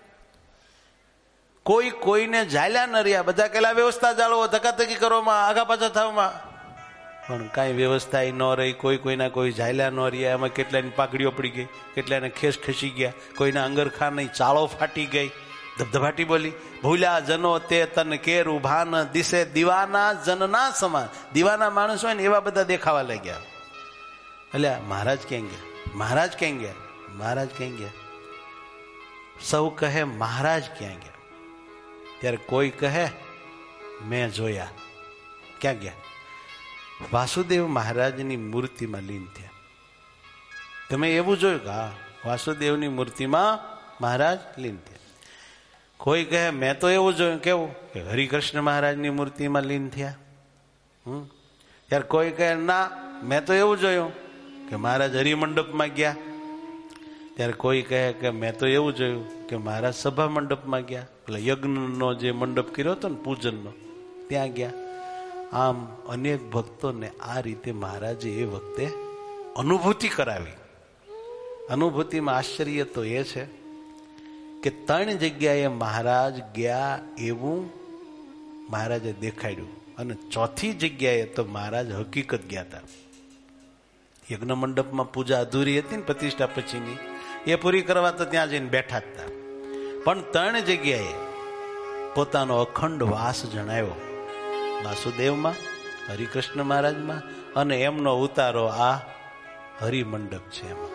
કોઈ કોઈને ઝાલ્યા ન રહ્યા. બધા કેલા વ્યવસ્થા જાળવો, ધકાધકી કરવામાં, આગા પાછા થવામાં, પણ કાંઈ વ્યવસ્થા ન રહી. કોઈ કોઈના કોઈ ઝાલ્યા ન રહ્યા. એમાં કેટલાની પાઘડીઓ પડી ગઈ, કેટલાને ખેસ ખસી ગયા, કોઈના અંગરખા નહીં, ચાળો ફાટી ગઈ, ધબધબાટી બોલી. ભૂલ્યા જનો તે તન કેર ઉભા ન દિશે, દીવાના જનના સમાન. દીવાના માણસ હોય ને એવા બધા દેખાવા લાગ્યા. એટલે મહારાજ ક્યાં ગયા, મહારાજ ક્યાં ગયા, મહારાજ ક્યાં ગયા? સૌ કહે મહારાજ ક્યાં ગયા? ત્યારે કોઈ કહે મેં જોયા. ક્યાં ગયા? વાસુદેવ મહારાજની મૂર્તિમાં લીન થયા. તમે એવું જોયું કે હા, વાસુદેવની મૂર્તિમાં મહારાજ લીન થયા. કોઈ કહે મેં તો એવું જોયું, કેવું કે હરિકૃષ્ણ મહારાજની મૂર્તિમાં લીન થયા. ત્યારે કોઈ કહે ના, મેં તો એવું જોયું કે મહારાજ હરિમંડપમાં ગયા. ત્યારે કોઈ કહે કે મેં તો એવું જોયું કે મહારાજ સભા મંડપમાં ગયા, પેલા યજ્ઞનો જે મંડપ કર્યો હતો ને પૂજનનો, ત્યાં ગયા. આમ અનેક ભક્તોને આ રીતે મહારાજે એ વખતે અનુભૂતિ કરાવી. અનુભૂતિમાં આશ્ચર્ય તો એ છે કે 3 જગ્યાએ મહારાજ ગયા એવું મહારાજે દેખાડ્યું, અને 4થી જગ્યાએ તો મહારાજ હકીકત ગયા હતા. યજ્ઞ મંડપમાં પૂજા અધૂરી હતી ને પ્રતિષ્ઠા પછીની, એ પૂરી કરવા તો ત્યાં જઈને બેઠા જ હતા. પણ 3 જગ્યાએ પોતાનો અખંડ વાસ જણાવ્યો, વાસુદેવમાં, હરિકૃષ્ણ મહારાજમાં, અને એમનો ઉતારો આ હરિમંડપ છે એમાં.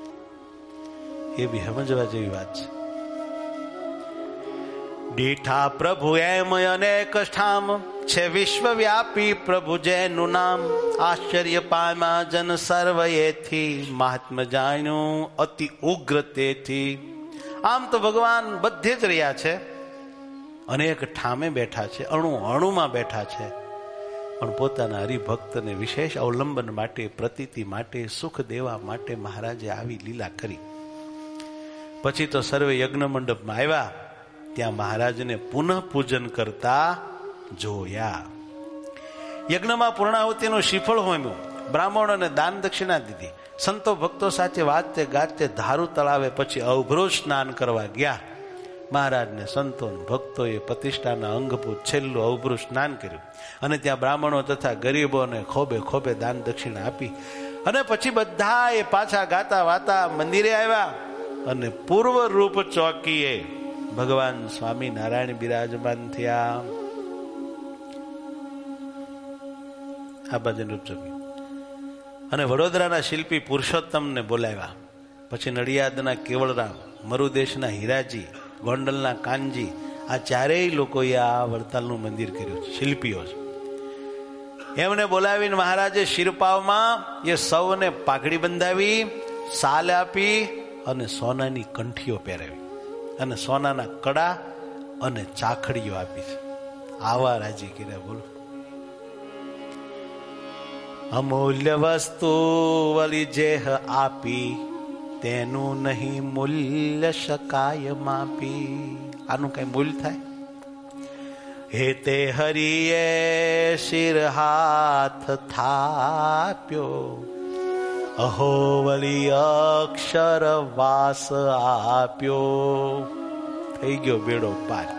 એ બી સમજવા જેવી વાત છે. દીઠા પ્રભુ એમ અનેક ઠામ, છે વિશ્વવ્યાપી પ્રભુ જેનું નામ. આશ્ચર્ય પામ્યા જન સર્વએથી, મહાત્મ જાણ્યું અતિ ઉગ્ર તેથી. આમ તો ભગવાન બધે જ રહ્યા છે, અનેક ઠામે બેઠા છે, અણુ અણુમાં બેઠા છે, પણ પોતાના હરિભક્તને વિશેષ અવલંબન માટે, પ્રતીતિ માટે, સુખ દેવા માટે મહારાજે આવી લીલા કરી. પછી તો સર્વે યજ્ઞ મંડપમાં આવ્યા, ત્યાં મહારાજને પુનઃ પૂજન કરતા જોયા. યજ્ઞમાં પૂર્ણાહુતિનું શ્રીફળ હોમ્યું, બ્રાહ્મણોને દાન દક્ષિણા દીધી, સંતો ભક્તો સાથે વાજતે ગાજતે ધારુ તળાવે પછી અવભરો સ્નાન કરવા ગયા. મહારાજને સંતો ભક્તોએ પ્રતિષ્ઠાના અંગપૂત છેલ્લું અવભરું સ્નાન કર્યું, અને ત્યાં બ્રાહ્મણો તથા ગરીબોને ખોબે ખોબે દાન દક્ષિણા આપી. અને પછી બધા એ પાછા ગાતા વાતા મંદિરે આવ્યા, અને પૂર્વ રૂપ ચોકીએ ભગવાન સ્વામિનારાયણ બિરાજમાન થયા. આ બાજુ રૂપ ચોકી. અને વડોદરાના શિલ્પી પુરુષોત્તમને બોલાવ્યા. પછી નડિયાદના કેવળરામ, મરુદેશના હીરાજી, ગોંડલના કાનજી, આ ચારેય લોકોએ આ વડતાલનું મંદિર કર્યું છે, શિલ્પીઓ છે. એમને બોલાવીને મહારાજે શિરપાવમાં એ સૌને પાઘડી બંધાવી, સાલ આપી, અને સોનાની કંઠીઓ પહેરાવી, અને સોનાના કડા અને ચાખડીઓ આપી છે. આવા રાજી કર્યા. બોલો, અમૂલ્ય વસ્તુ વળી જેહ આપી, તેનું નહીં મૂલ્ય શકાય માપી. આનું કઈ મૂલ્ય થાય? હે તે હરિએ શિર હાથ થાપ્યો, અહો વળી અક્ષર વાસ આપ્યો. થઈ ગયો બેડો પાર.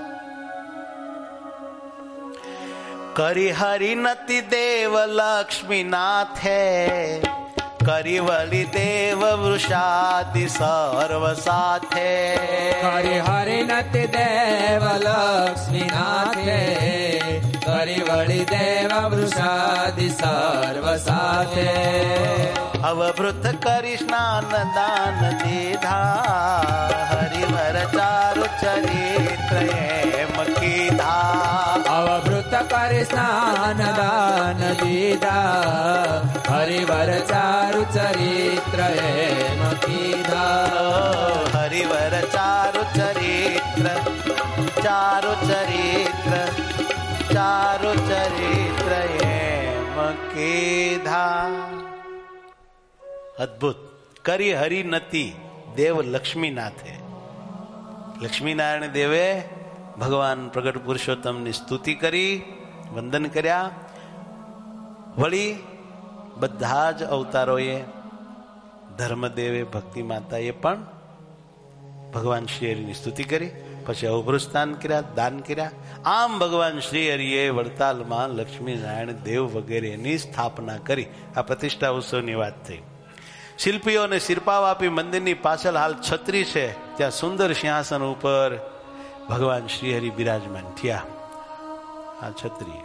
કરી હરિ નતિ દેવ લક્ષ્મી નાથે, કરી વળી દેવ વૃષાદિ સર્વ સાથે. કરી હરિ નતિ દેવ લક્ષ્મી નાથે, કરી વળી દેવ વૃષાદિ સર્વ સાથે. અવભૃત કરી સ્નાન દાન દીધા, હરિવર ચારુ ચરિત્ર એમ કીધા. અવભૃત કરી સ્નાન દાન દીધા, હરિવર ચારુ ચરિત્ર એમ કીધા. હરિવર ચારુ ચરિત્ર, ચારુ ચરિત્ર, ચારુ ચરિત્ર એમ કીધા. અદ્ભુત. કરી હરિ નતી દેવ લક્ષ્મીનાથે. લક્ષ્મીનારાયણ દેવે ભગવાન પ્રગટ પુરુષોત્તમની સ્તુતિ કરી, વંદન કર્યા. વળી બધા જ અવતારોએ, ધર્મદેવે, ભક્તિ માતાએ પણ ભગવાન શ્રી હરિની સ્તુતિ કરી. પછી અવભૃસ્તાન કર્યા, દાન કર્યા. આમ ભગવાન શ્રી હરિએ વડતાલમાં લક્ષ્મીનારાયણ દેવ વગેરેની સ્થાપના કરી. આ પ્રતિષ્ઠા ઉત્સવની વાત થઈ. શિલ્પીઓ અને શિલ્પાવ આપી મંદિરની પાછળ હાલ છત્રી છે, ત્યાં સુંદર સિંહાસન ઉપર ભગવાન શ્રી હરિ બિરાજમાન થયા. આ છત્રી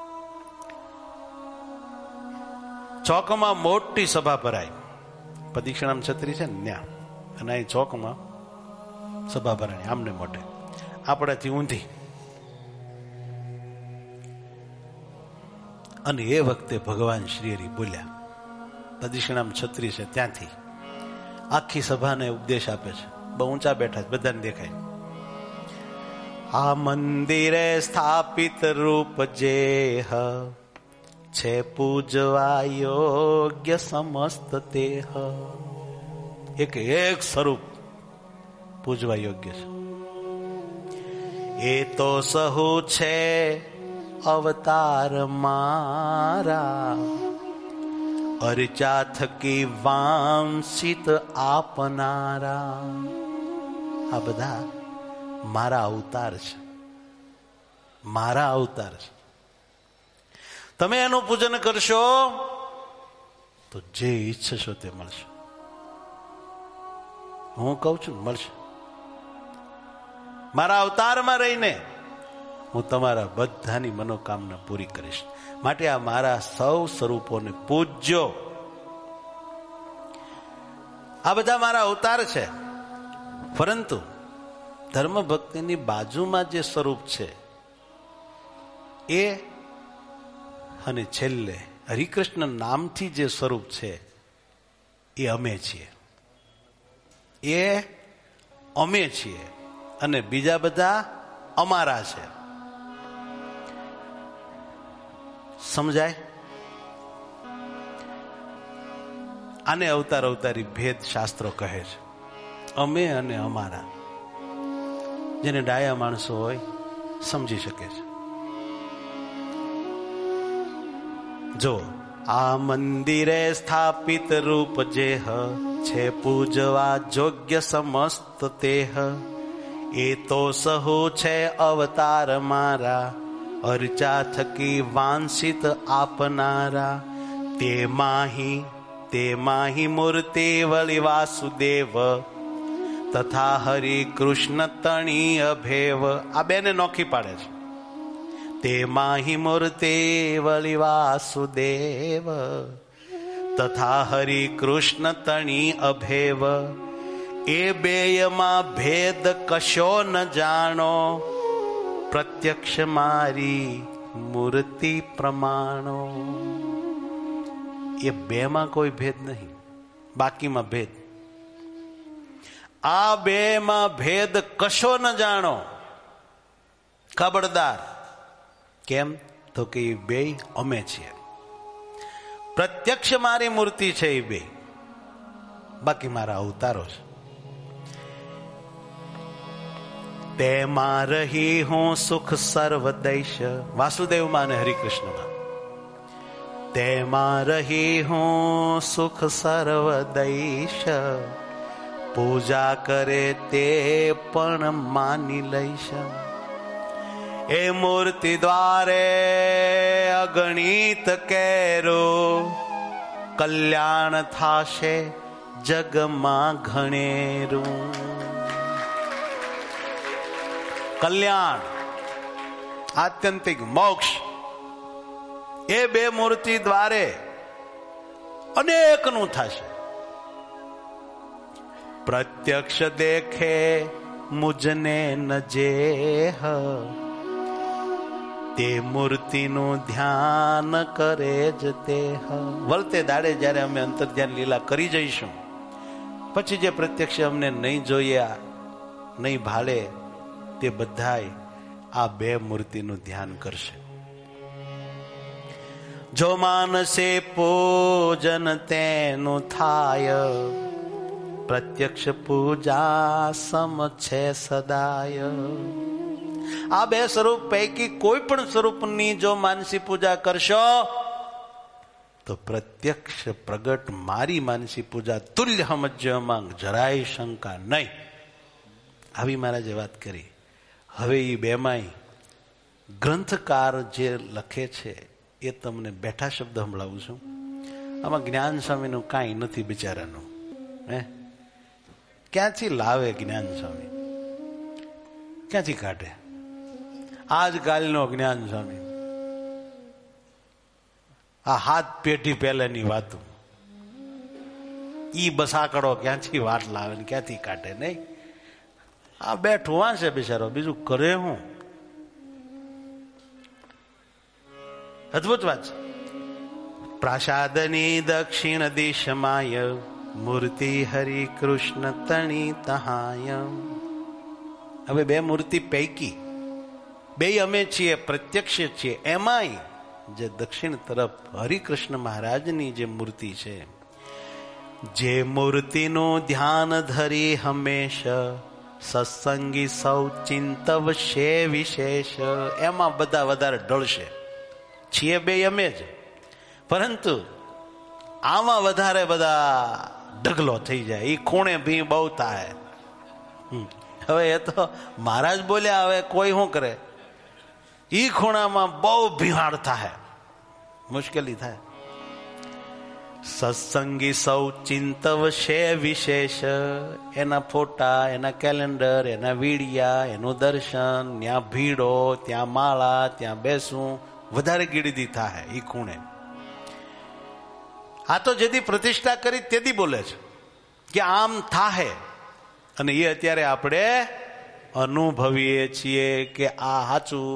ચોકમાં મોટી સભા ભરાય. પ્રદક્ષિણામ છત્રી છે ને ત્યાં, અને અહીં ચોકમાં સભા ભરાય આમને મોટે, આપણાથી ઊંધી. અને એ વખતે ભગવાન શ્રી હરિ બોલ્યા. પ્રદક્ષિણામ છત્રી છે ત્યાંથી આખી સભાને ઉપદેશ આપે છે. બહુ ઊંચા બેઠા છે, બધાને દેખાય. આ મંદિરે સ્થાપિત રૂપ જેહ, છે પૂજવા યોગ્ય સમસ્ત તેહ. એક એક સ્વરૂપ પૂજવા યોગ્ય છે. એ તો સહુ છે અવતાર મારા, અર્ચા થકી વાંસિત આપનારા. આ બધા મારા અવતાર છે, મારા અવતાર છે. તમે એનું પૂજન કરશો તો જે ઈચ્છશો તે મળશે. હું કહું છું મળશે. મારા અવતારમાં રહીને હું તમારા બધાની મનોકામના પૂરી કરીશ. માટે આ મારા સૌ સ્વરૂપોને પૂજ્યો. આ બધા મારા અવતાર છે. પરંતુ ધર્મ ભક્તિની બાજુમાં જે સ્વરૂપ છે એ, અને છેલ્લે હરિકૃષ્ણ નામથી જે સ્વરૂપ છે એ અમે છીએ. એ અમે છીએ અને બીજા બધા અમારા છે. સમજાય? આને અવતાર અવતારી ભેદ શાસ્ત્રો કહે છે. અમે અને અમારા. જેને ડાયા માણસો હોય સમજી શકે છે. જો આ મંદિરે સ્થાપિત રૂપ જેહ, છે પૂજવા યોગ્ય સમસ્ત તેહ. એ તો સહુ છે અવતાર મારા, અર્ચા થકી વાંસિત આપનારા. તેમાહી મૂર્તિ વળી વાસુદેવ, તથા હરિ કૃષ્ણ તણી અભેવ. આ બેને નોખી પાડે છે. તેમાહી મૂર્તિ વળી વાસુદેવ, તથા હરિ કૃષ્ણ તણી અભેવ. એ બેયમાં ભેદ કશો ન જાણો, પ્રત્યક્ષ મારી મૂર્તિ પ્રમાણો. એ બેમાં કોઈ ભેદ નહીં, બાકીમાં ભેદ. આ બેમાં ભેદ કશો ન જાણો. ખબરદાર. કેમ? તો કે એ બે અમે છીએ. પ્રત્યક્ષ મારી મૂર્તિ છે એ બે, બાકી મારા અવતારો છે. તેમાં રહી હું સુખ સર્વદૈશ. વાસુદેવમાં અને હરિકૃષ્ણમાં. તેમાં રહી હું સુખ સર્વદૈશ, પૂજા કરે તે પણ માની લઈશ. એ મૂર્તિ દ્વારે અગણિત કેરો, કલ્યાણ થાશે જગમાં ઘણેરું. કલ્યાણ, આત્યંતિક મોક્ષ એ બે મૂર્તિ દ્વારે અનેકનું થશે. પ્રત્યક્ષ દેખે મુજને નજેહ, તે મૂર્તિનું ધ્યાન કરે જ તેહ. વળતે દાડે જયારે અમે અંતર્ધ્યાન લીલા કરી જઈશું, પછી જે પ્રત્યક્ષ અમને નહીં જોઈએ, નહીં ભાળે, તે બધાય આ બે મૂર્તિનું ધ્યાન કરશે. જો માનસે પૂજન તેનું થાય, પ્રત્યક્ષ પૂજા સમ છે સદાય. આ બે સ્વરૂપ પૈકી કોઈ પણ સ્વરૂપની જો માનસી પૂજા કરશો તો પ્રત્યક્ષ પ્રગટ મારી માનસી પૂજા તુલ્ય સમજ્યમાં જરાય શંકા નહીં. આવી મહારાજે વાત કરી. હવે એ બેમાંય ગ્રંથકાર જે લખે છે એ તમને બેઠા શબ્દ સંભળાવું છું. આમાં જ્ઞાન સ્વામીનું કાંઈ નથી બિચારાનું. ક્યાંથી લાવે જ્ઞાન સ્વામી? ક્યાંથી કાઢે? આજકાલનો જ્ઞાન સ્વામી આ હાથ પેઢી પહેલાની વાતો, ઈ બસાકડો ક્યાંથી વાત લાવે ને ક્યાંથી કાઢે? નહીં, આ બેઠું વાંચે બિચારો, બીજું કરે હું? અદભુત વાત છે. પ્રાસાદની દક્ષિણ દિશમાય, મૂર્તિ હરિ કૃષ્ણ તણી તહાય. હવે બે મૂર્તિ પૈકી બે અમે છીએ, પ્રત્યક્ષ છીએ. એમાંય જે દક્ષિણ તરફ હરિકૃષ્ણ મહારાજની જે મૂર્તિ છે, જે મૂર્તિનું ધ્યાન ધરી હંમેશ, સત્સંગી સૌ ચિંતવશે વિશેષ. એમાં બધા વધારે ઢળશે. છીએ બે અમે જ, પરંતુ આમાં વધારે બધા ઢગલો થઈ જાય. એ ખૂણે ભી બહુ થાય. હવે એ તો મહારાજ બોલ્યા, હવે કોઈ શું કરે? ઈ ખૂણામાં બહુ ભીહાડ થાય, મુશ્કેલી થાય. સત્સંગી સૌ ચિંતવશે વિશેષ. એના ફોટા, એના કેલેન્ડર, એના વીડિયા, એનું દર્શન, ત્યાં ભીડો, ત્યાં માળા, ત્યાં બેસવું, વધારે ગીડીદી થાય ઈ ખૂણે. આ તો જેથી પ્રતિષ્ઠા કરી તેથી બોલે છે કે આમ થાહે, અને એ અત્યારે આપણે અનુભવીએ છીએ કે આ સાચું.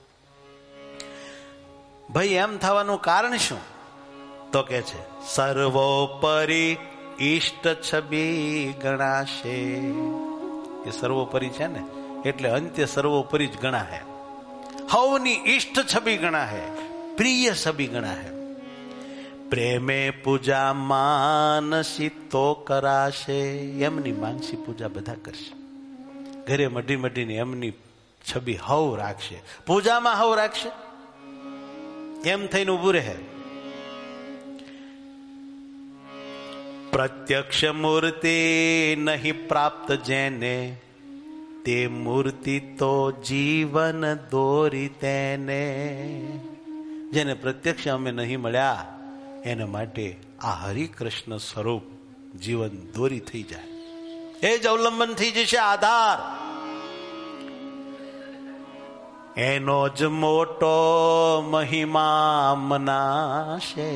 ભાઈ એમ થવાનું કારણ શું? તો કે છે સર્વોપરી ઈષ્ટ છબી ગણાશે. એ સર્વોપરી છે ને, એટલે અંત્ય સર્વોપરી જ ગણા હે. હવની ઈષ્ટ છબી ગણા હે, પ્રિય છબી ગણા હે. પ્રેમે પૂજા માનસી તો કરાશે. એમની માનસી પૂજા બધા કરશે. ઘરે મઢી મઢીને એમની છબી હવ રાખશે, પૂજામાં હવ રાખશે. એમ થઈને ઉભું રહે. પ્રત્યક્ષ મૂર્તિ નહીં પ્રાપ્ત જેને, તે મૂર્તિ તો જીવન દોરી તેને. જેને પ્રત્યક્ષ અમે નહીં મળ્યા એના માટે આ હરિકૃષ્ણ સ્વરૂપ જીવન દોરી થઈ જાય. એ જ અવલંબન થઈ જશે, આધાર. એનો જ મોટો મહિમા મનાશે.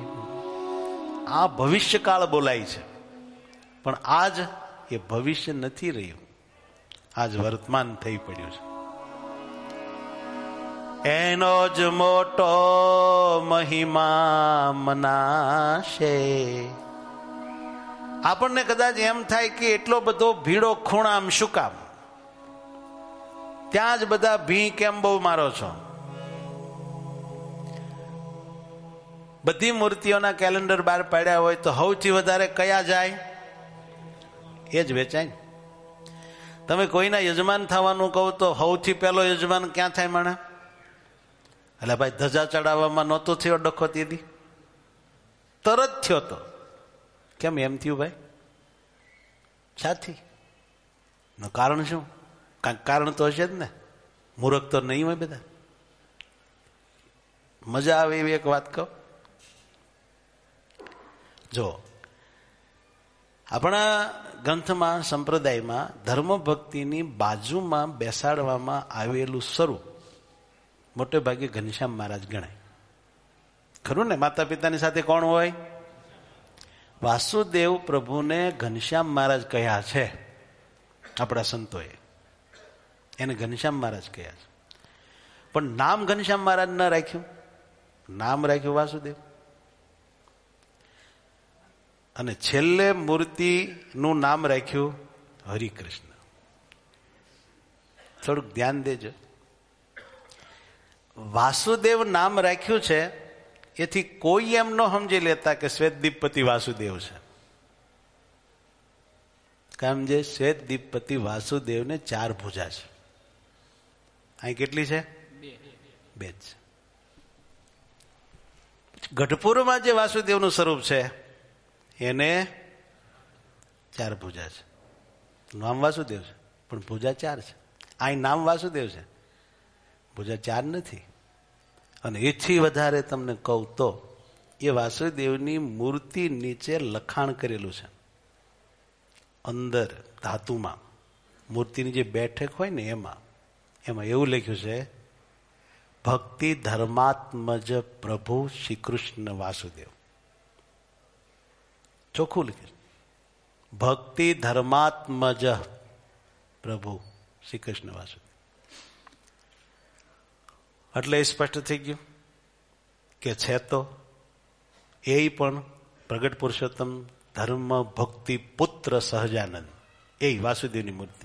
આ ભવિષ્યકાળ બોલાય છે, પણ આજ એ ભવિષ્ય નથી રહ્યું, આજ વર્તમાન થઈ પડ્યું છે. એનો જ મોટો મહિમા મનાશે. આપણને કદાચ એમ થાય કે એટલો બધો ભીડો ખૂણામ શું કામ? ત્યાં જ બધા ભી કેમ બહુ મારો છો? બધી મૂર્તિઓના કેલેન્ડર બહાર પાડ્યા હોય તો સૌથી વધારે કયા જાય? એ જ વેચાય. તમે કોઈના યજમાન થવાનું કહો તો સૌથી પહેલો યજમાન ક્યાં થાય માણા? એટલે ભાઈ ધજા ચડાવવામાં નહોતો થયો ડખો તેથી તરત થયો તો. કેમ એમ થયું ભાઈ? સાથી કારણ શું? કાંઈક કારણ તો હશે જ ને. મૂર્ખ તો નહીં હોય બધા. મજા આવે એવી એક વાત કહો. જો આપણા ગ્રંથમાં સંપ્રદાયમાં ધર્મ ભક્તિની બાજુમાં બેસાડવામાં આવેલું સ્વરૂપ મોટે ભાગે ઘનશ્યામ મહારાજ ગણાય. ખરું ને? માતા પિતાની સાથે કોણ હોય? વાસુદેવ પ્રભુને ઘનશ્યામ મહારાજ કહ્યા છે આપણા સંતોએ. એને ઘનશ્યામ મહારાજ કહ્યા છે. પણ નામ ઘનશ્યામ મહારાજ ન રાખ્યું, નામ રાખ્યું વાસુદેવ. અને છેલ્લે મૂર્તિનું નામ રાખ્યું હરિકૃષ્ણ. થોડુંક ધ્યાન દેજો. વાસુદેવ નામ રાખ્યું છે એથી કોઈ એમ ન સમજી લેતા કે શ્વેતદીપપતિ વાસુદેવ છે. કેમ? જે શ્વેતદીપપતિ વાસુદેવને 4 ભુજા છે. અહીં કેટલી છે? 2 જ. ગઢપુરમાં જે વાસુદેવનું સ્વરૂપ છે એને 4 ભુજા છે. નામ વાસુદેવ છે પણ ભુજા 4 છે. અહીં નામ વાસુદેવ છે, ભુજા 4 નથી. અને એથી વધારે તમને કહું તો એ વાસુદેવની મૂર્તિ નીચે લખાણ કરેલું છે. અંદર ધાતુમાં મૂર્તિની જે બેઠક હોય ને એમાં એવું લખ્યું છે, ભક્તિ ધર્માત્મજ પ્રભુ શ્રી કૃષ્ણ વાસુદેવ. ચોખ્ખું લખ્યું, ભક્તિ ધર્માત્મજ પ્રભુ શ્રી કૃષ્ણ વાસુદેવ. એટલે એ સ્પષ્ટ થઈ ગયું કે છે તો એ પણ પ્રગટ પુરુષોત્તમ ધર્મ ભક્તિ પુત્ર સહજાનંદ, એ વાસુદેવની મૂર્તિ.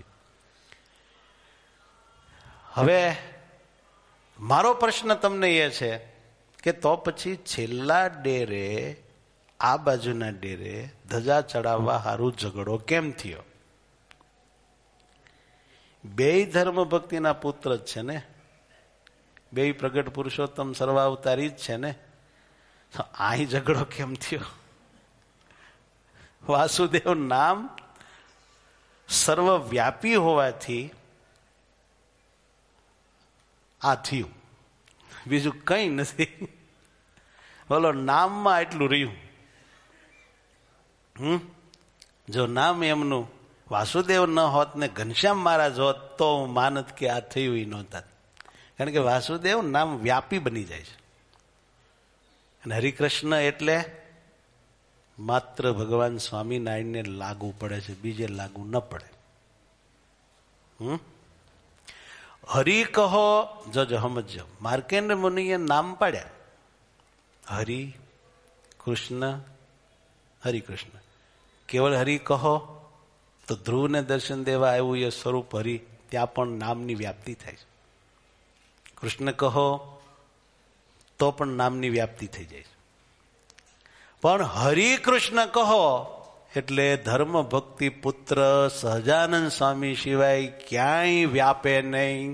હવે મારો પ્રશ્ન તમને એ છે કે તો પછી છેલ્લા ડેરે આ બાજુના ડેરે ધજા ચડાવવા હારું ઝઘડો કેમ થયો? 2 ધર્મ ભક્તિના પુત્ર જ છે ને, 2 પ્રગટ પુરુષોત્તમ સર્વાવતારી જ છે ને. તો અહીં ઝઘડો કેમ થયો? વાસુદેવ નામ સર્વવ્યાપી હોવાથી આ થયું, બીજું કઈ નથી. બોલો, નામમાં એટલું રહ્યું. જો નામ એમનું વાસુદેવ ન હોત ને ઘનશ્યામ મહારાજ હોત તો હું માનત કે આ થયું ન હોત. કારણ કે વાસુદેવ નામ વ્યાપી બની જાય છે. અને હરિકૃષ્ણ એટલે માત્ર ભગવાન સ્વામિનારાયણને લાગુ પડે છે, બીજે લાગુ ન પડે. હરિ કહો, જોજો સમજો, માર્કેન્ડ મુનિએ નામ પાડ્યા હરિ કૃષ્ણ હરિકૃષ્ણ. કેવળ હરિ કહો તો ધ્રુવને દર્શન દેવા આવ્યું એ સ્વરૂપ હરિ, ત્યાં પણ નામની વ્યાપ્તિ થાય છે. કૃષ્ણ કહો તો પણ નામની વ્યાપ્તિ થઈ જાય છે. પણ હરિ કૃષ્ણ કહો એટલે ધર્મ ભક્તિ પુત્ર સહજાનંદ સ્વામી સિવાય ક્યાંય વ્યાપે નહીં,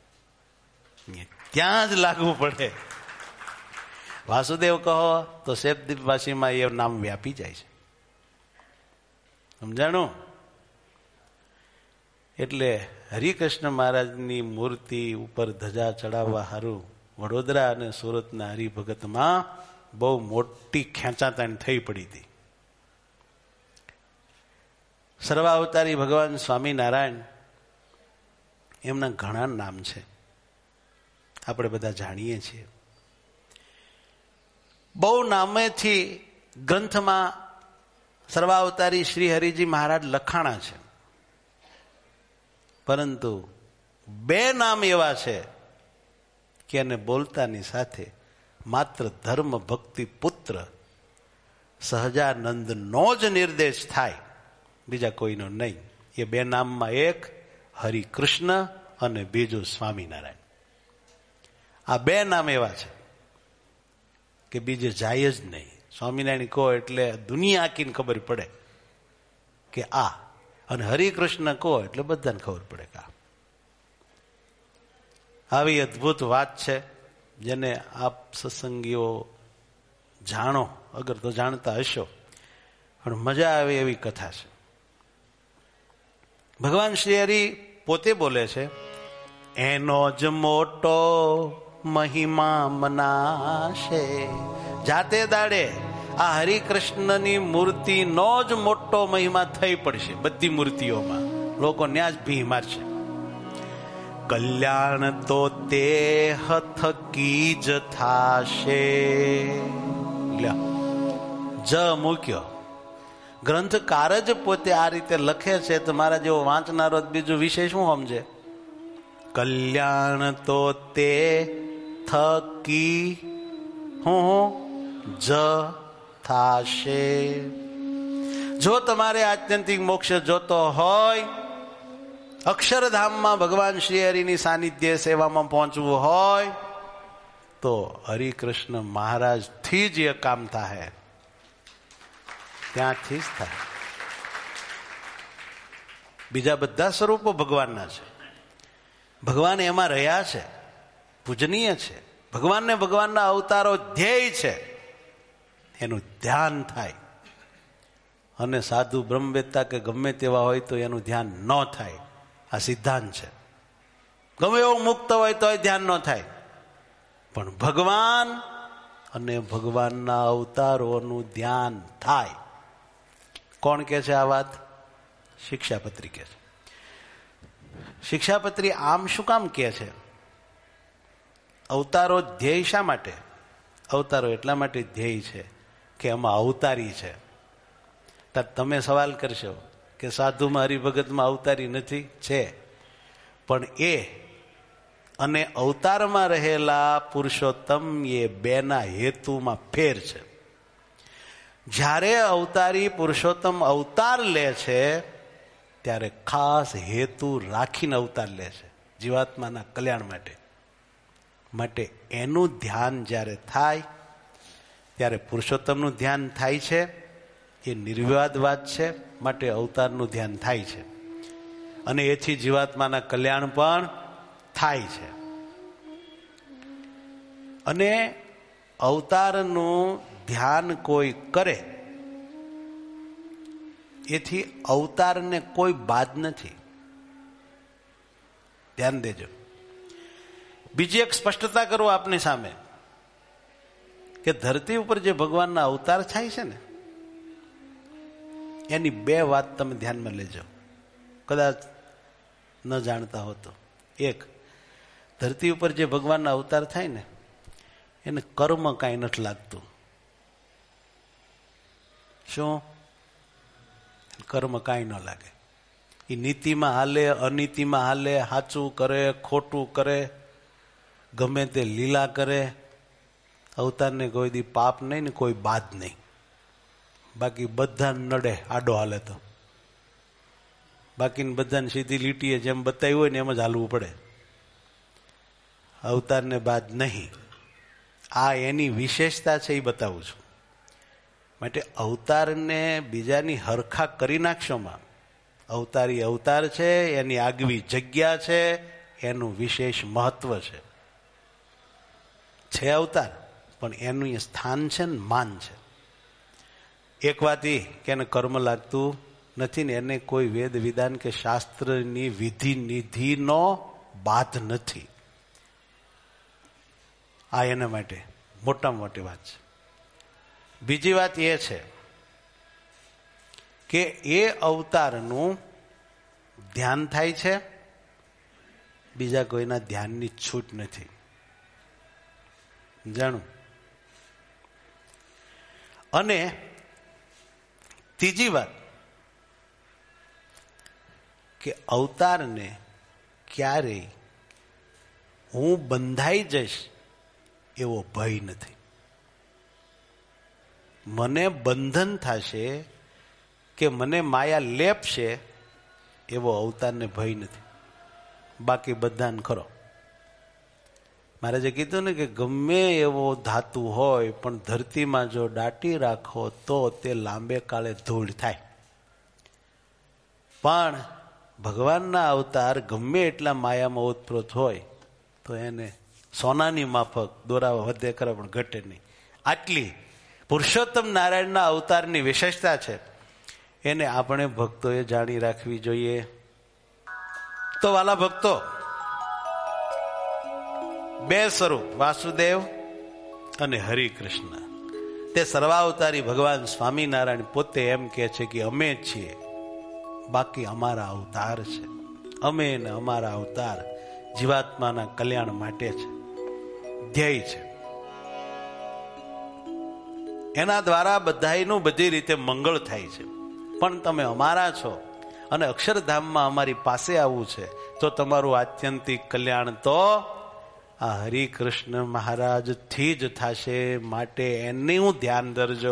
ત્યાં જ લાગવું પડે. વાસુદેવ કહો તો શેપદીપવાસીમાં એ નામ વ્યાપી જાય છે. સમજાણું? એટલે હરિકૃષ્ણ મહારાજની મૂર્તિ ઉપર ધજા ચડાવવા હારું વડોદરા અને સુરતના હરિભગતમાં બહુ મોટી ખેંચાતાણ થઈ પડી હતી. સર્વાવતારી ભગવાન સ્વામિનારાયણ એમના ઘણા નામ છે, આપણે બધા જાણીએ છીએ. બહુ નામેથી ગ્રંથમાં સર્વાવતારી શ્રી હરિજી મહારાજ લખાણા છે, પરંતુ 2 નામ એવા છે કે એને બોલતાની સાથે માત્ર ધર્મ ભક્તિ પુત્ર સહજાનંદનો જ નિર્દેશ થાય, બીજા કોઈનો નહીં. એ 2 નામમાં એક હરિકૃષ્ણ અને બીજું સ્વામિનારાયણ. આ 2 નામ એવા છે કે બીજે જાય જ નહીં. સ્વામિનારાયણ કહો એટલે દુનિયા આખીને ખબર પડે કે આ અને હરિકૃષ્ણ કહો એટલે બધાને ખબર પડે કે આવી અદભુત વાત છે, જેને આપ સત્સંગીઓ જાણો, અગર તો જાણતા હશો, પણ મજા આવે એવી કથા છે. ભગવાન શ્રી હરિ પોતે બોલે છે, એનો જ મોટો મહિમા મનાશે. જાતે દાડે આ હરિકૃષ્ણની મૂર્તિનો જ મોટો મહિમા થઈ પડશે બધી મૂર્તિઓમાં. લોકો ન્યા જ ભી મારશે. કલ્યાણ તો તે થકી જ થાશે. જ મૂક્યો. ગ્રંથકાર જ પોતે આ રીતે લખે છે તો મારા જેવો વાંચનારો બીજું વિષય શું સમજે? કલ્યાણ તો તે થકી જ થાશે. જો તમારે આત્યંતિક મોક્ષ જોતો હોય, અક્ષરધામમાં ભગવાન શ્રી હરિની સાનિધ્ય સેવામાં પહોંચવું હોય, તો હરિકૃષ્ણ મહારાજ થી જ એ કામ થાય, ત્યાંથી જ થાય. બીજા બધા સ્વરૂપો ભગવાનના છે, ભગવાન એમાં રહ્યા છે, પૂજનીય છે. ભગવાનને ભગવાનના અવતારો ધ્યેય છે, એનું ધ્યાન થાય. અને સાધુ બ્રહ્મવેત્તા કે ગમે તેવા હોય તો એનું ધ્યાન ન થાય. આ સિદ્ધાંત છે. ગમે એવો મુક્ત હોય તો ધ્યાન ન થાય, પણ ભગવાન અને ભગવાનના અવતારોનું ધ્યાન થાય. કોણ કે છે આ વાત? શિક્ષાપત્રી કે છે. શિક્ષાપત્રી આમ શું કામ કે છે? અવતારો ધ્યેય શા માટે? અવતારો એટલા માટે ધ્યેય છે કે એમાં અવતારી છે. તમે સવાલ કરશો કે સાધુમાં હરિભગતમાં અવતારી નથી? છે, પણ એ અને અવતારમાં રહેલા પુરુષોત્તમ એ બેના હેતુમાં ફેર છે. જ્યારે અવતારી પુરુષોત્તમ અવતાર લે છે ત્યારે ખાસ હેતુ રાખીને અવતાર લે છે, જીવાત્માના કલ્યાણ માટે. માટે એનું ધ્યાન જ્યારે થાય ત્યારે પુરુષોત્તમનું ધ્યાન થાય છે. એ નિર્વિવાદ વાત છે, માટે અવતારનું ધ્યાન થાય છે. અને એથી જીવાત્માના કલ્યાણ પણ થાય છે. અને અવતારનું ધ્યાન કોઈ કરે એથી અવતારને કોઈ બાદ નથી. ધ્યાન દેજો. બીજી એક સ્પષ્ટતા કરું આપની સામે કે ધરતી ઉપર જે ભગવાનના અવતાર થાય છે ને, એની બે વાત તમે ધ્યાનમાં લેજો, કદાચ ન જાણતા હો તો. એક, ધરતી ઉપર જે ભગવાનના અવતાર થાય ને એને કર્મ કાંઈ નથી લાગતું. શું? કર્મ કાંઈ ન લાગે. એ નીતિમાં હાલે, અનીતિમાં હાલે, સાચું કરે, ખોટું કરે, ગમે તે લીલા કરે. અવતારને કોઈ દી પાપ નહીં ને કોઈ બાદ નહીં. બાકી બધા નડે આડો હાલે તો. બાકીને બધાને સીધી લીટીએ જેમ બતાવ્યું હોય ને એમ જ હાલવું પડે. અવતારને બાદ નહીં. આ એની વિશેષતા છે, એ બતાવું છું. માટે અવતારને બીજાની હરખા કરી નાખશોમાં. અવતારી અવતાર છે, એની આગવી જગ્યા છે, એનું વિશેષ મહત્વ છે. અવતાર પણ એનું સ્થાન છે ને માન છે. એક વાત એ કે એને કર્મ લાગતું નથી ને એને કોઈ વેદ વિધાન કે શાસ્ત્રની વિધિ નિધિનો બાધ નથી. આ એના માટે મોટામાં મોટી વાત છે. બીજી વાત એ છે કે એ અવતારનું ધ્યાન થાય છે, બીજા કોઈના ધ્યાનની છૂટ નથી. જાણું. અને ત્રીજી વાત કે અવતારને ક્યારેય હું બંધાઈ જઈશ એવો ભય નથી. મને બંધન થશે કે મને માયા લેપશે એવો અવતારને ભય નથી. બાકી બધાને ખરો. મારે જે કીધું ને કે ગમે એવો ધાતુ હોય પણ ધરતીમાં જો દાટી રાખો તો તે લાંબે કાળે ધૂળ થાય. પણ ભગવાનના અવતાર ગમે એટલા માયામાં ઓતપ્રોત હોય તો એને સોનાની માફક દોરા વધે કરે પણ ઘટે નહીં. આટલી પુરુષોત્તમ નારાયણના અવતારની વિશેષતા છે, એને આપણે ભક્તોએ જાણી રાખવી જોઈએ. તો વાલા ભક્તો, બે સ્વરૂપ વાસુદેવ અને હરિકૃષ્ણ, તે સર્વાવતારી ભગવાન સ્વામિનારાયણ પોતે એમ કહે છે કે અમે છીએ, બાકી અમારા અવતાર છે. અમે ને અમારા અવતાર જીવાત્માના કલ્યાણ માટે છે, ધ્યેય છે. એના દ્વારા બધાયનું બધી રીતે મંગળ થાય છે. પણ તમે અમારા છો અને અક્ષરધામમાં અમારી પાસે આવવું છે તો તમારું આત્યંતિક કલ્યાણ તો આ હરિકૃષ્ણ મહારાજ થી જ થશે. માટે એનું ધ્યાન ધરજો.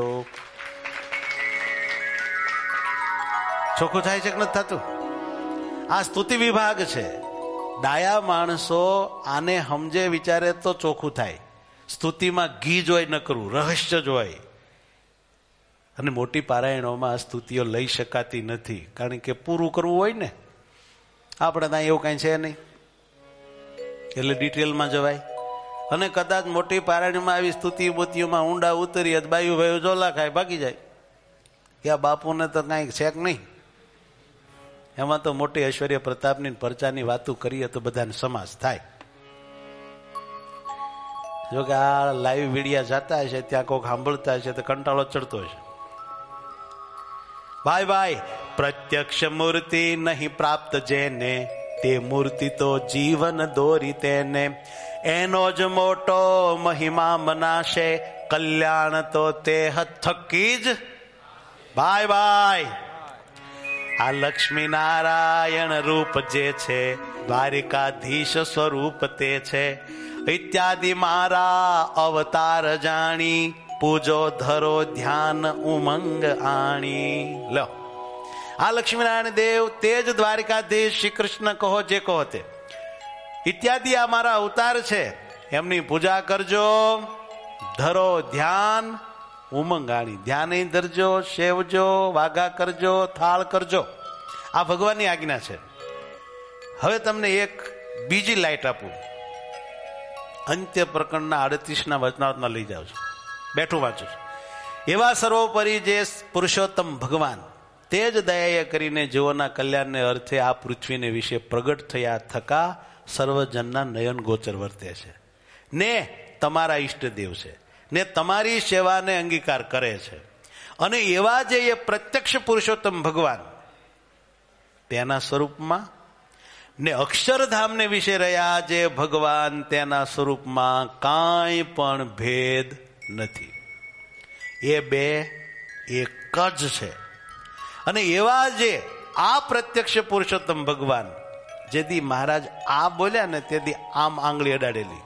ચોખ્ખું થાય છે કે નથી થતું? આ સ્તુતિ વિભાગ છે. ડાયા માણસો આને સમજે વિચારે તો ચોખ્ખું થાય. સ્તુતિમાં ઘી જ હોય ન કરવું, રહસ્ય જ હોય. અને મોટી પારાયણોમાં સ્તુતિઓ લઈ શકાતી નથી, કારણ કે પૂરું કરવું હોય ને. આપણે ત્યાં એવું કાંઈ છે નહીં એટલે ડિટેલમાં જવાય. અને કદાચ મોટી પારાયણમાં આવી સ્તુતિ બોતીઓમાં ઊંડા ઉતરીએ તો બાયુ ભાઈઓ જોલા ખાય ભાગી જાય કે આ બાપુને તો કાંઈ છે કે નહીં. એમાં તો મોટી ઐશ્વર્ય પ્રતાપની પરચાની વાતો કરીએ તો બધાને સમાસ થાય. જોકે આ લાઈવ વિડિયા જતા હશે ત્યાં કોઈક સાંભળતા હશે તો કંટાળો ચડતો હશે. ભાઈ ભાઈ, પ્રત્યક્ષ મૂર્તિ નહીં પ્રાપ્ત જેને, તે મૂર્તિ તો જીવન દોરી તેને. એનો જ મોટો મહિમા મનાશે, કલ્યાણ તો તે થકી જ. ભાઈ ભાઈ, આ લક્ષ્મી નારાયણ રૂપ જે છે, દ્વારિકાધીશ સ્વરૂપ તે છે. ઇત્યાદિ મારા અવતાર જાણી, પૂજો ધરો ધ્યાન ઉમંગ આણી. લો, આ લક્ષ્મીનારાયણ દેવ તે જ દ્વારિકાધીશ શ્રી કૃષ્ણ કહો જે કહો તે. ઇત્યાદિ આ મારા અવતાર છે, એમની પૂજા કરજો, ધરો ધ્યાન ઉમંગ આણી. ધ્યાન ધરજો, સેવજો, વાઘા કરજો, થાળ કરજો. આ ભગવાનની આજ્ઞા છે. હવે તમને એક બીજી લાઈટ આપું. અંત્ય પ્રકરણના 38ના વચનાવતમાં લઈ જાઉં છું, બેઠું વાંચું છું. એવા સર્વોપરી જે પુરુષોત્તમ ભગવાન તે જ દયાએ કરીને જીવોના કલ્યાણને અર્થે આ પૃથ્વીને વિશે પ્રગટ થયા થકા સર્વજનના નયન ગોચર વર્તે છે, ને તમારા ઈષ્ટદેવ છે, ને તમારી સેવાને અંગીકાર કરે છે. અને એવા જે એ પ્રત્યક્ષ પુરુષોત્તમ ભગવાન તેના સ્વરૂપમાં ને અક્ષરધામને વિશે રહ્યા જે ભગવાન તેના સ્વરૂપમાં કાંઈ પણ ભેદ નથી. એ બે એક જ છે. અને એવા જે આ પ્રત્યક્ષ પુરુષોત્તમ ભગવાન, જેથી મહારાજ આ બોલ્યા ને તેથી આમ આંગળી અડાડેલી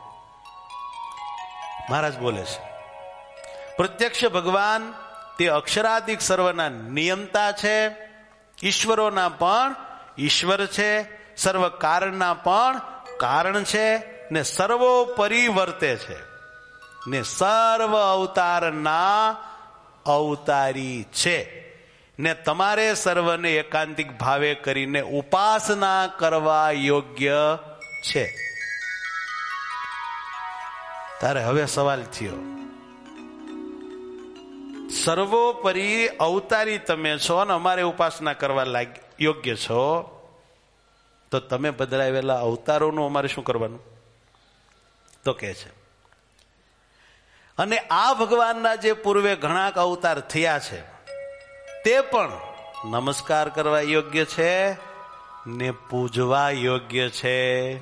મહારાજ બોલે છે. પ્રત્યક્ષ ભગવાન તે અક્ષરાધિક સર્વના નિયમતા છે, ઈશ્વરોના પણ ઈશ્વર છે, સર્વ કારણના પણ કારણ છે, ને સર્વોપરી વર્તે છે, ને સર્વ અવતારના અવતારી છે. ને તમારે સર્વને એકાંતિક ભાવે કરીને ઉપાસના કરવા યોગ્ય છે. તારે હવે સવાલ થયો, સર્વોપરી અવતારી તમે છો ને અમારે ઉપાસના કરવા યોગ્ય છો, તો તમે બદલાવેલા અવતારોનું અમારે શું કરવાનું? તો કે છે, અને આ ભગવાનના જે પૂર્વે ઘણા અવતાર થયા છે તે પણ નમસ્કાર કરવા યોગ્ય છે ને પૂજવા યોગ્ય છે.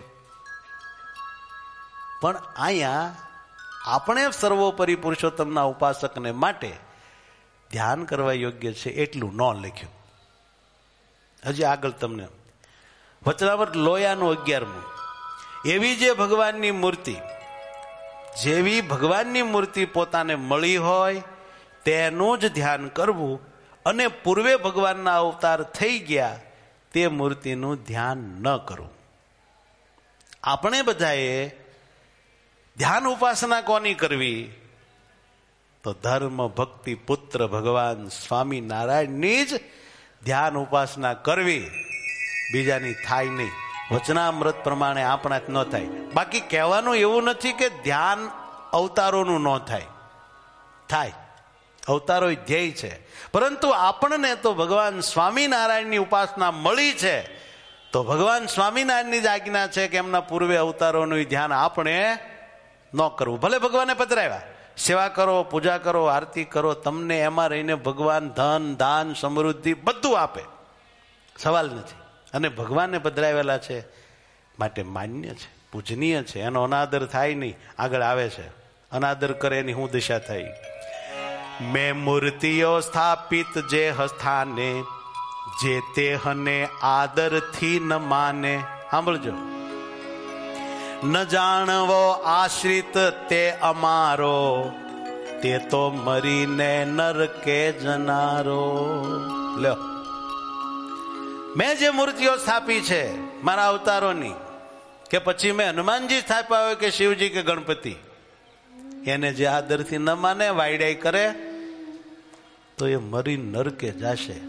પણ અહીંયા આપણે સર્વોપરી પુરુષોત્તમના ઉપાસકને માટે ધ્યાન કરવા યોગ્ય છે એટલું ન લખ્યું. હજી આગળ તમને વચનામૃત લોયાનું 11મું, એવી જે ભગવાનની મૂર્તિ, જેવી ભગવાનની મૂર્તિ પોતાને મળી હોય તેનું જ ધ્યાન કરવું, અને પૂર્વે ભગવાનના અવતાર થઈ ગયા તે મૂર્તિનું ધ્યાન ન કરવું. આપણે બધાએ ધ્યાન ઉપાસના કોની કરવી? તો ધર્મ ભક્તિ પુત્ર ભગવાન સ્વામિનારાયણની જ ધ્યાન ઉપાસના કરવી, બીજાની થાય નહીં. વચનામૃત પ્રમાણે આપણા ન થાય. બાકી કહેવાનું એવું નથી કે ધ્યાન અવતારોનું ન થાય, થાય. અવતારો ધ્યેય છે, પરંતુ આપણને તો ભગવાન સ્વામિનારાયણની ઉપાસના મળી છે, તો ભગવાન સ્વામિનારાયણની જ આજ્ઞા છે કે એમના પૂર્વે અવતારોનું ધ્યાન આપણે ન કરવું. ભલે ભગવાને પધરાવ્યા, સેવા કરો, પૂજા કરો, આરતી કરો, તમને એમાં રહીને ભગવાન ધન, દાન, સમૃદ્ધિ બધું આપે, સવાલ નથી. અને ભગવાનને પધરાવેલા છે માટે માન્ય છે, પૂજનીય છે, એનો અનાદર થાય નહીં. આગળ આવે છે, અનાદર કરે એની શું દિશા થઈ. મેં મૂર્તિઓ સ્થાપિત જે સ્થાને, જે તે હને આદરથી ન માને. સાંભળજો. ન જાણવો આશ્રિત તે અમારો, તે તો મરીને નરકે જનારો. લ્યો, મેં જે મૂર્તિઓ સ્થાપી છે મારા અવતારોની, કે પછી મેં હનુમાનજી સ્થાપ્યા હોય કે શિવજી કે ગણપતિ, એને જે આદરથી ન માને, વાયડાઈ કરે, તો એ મરી નરકે જાશે.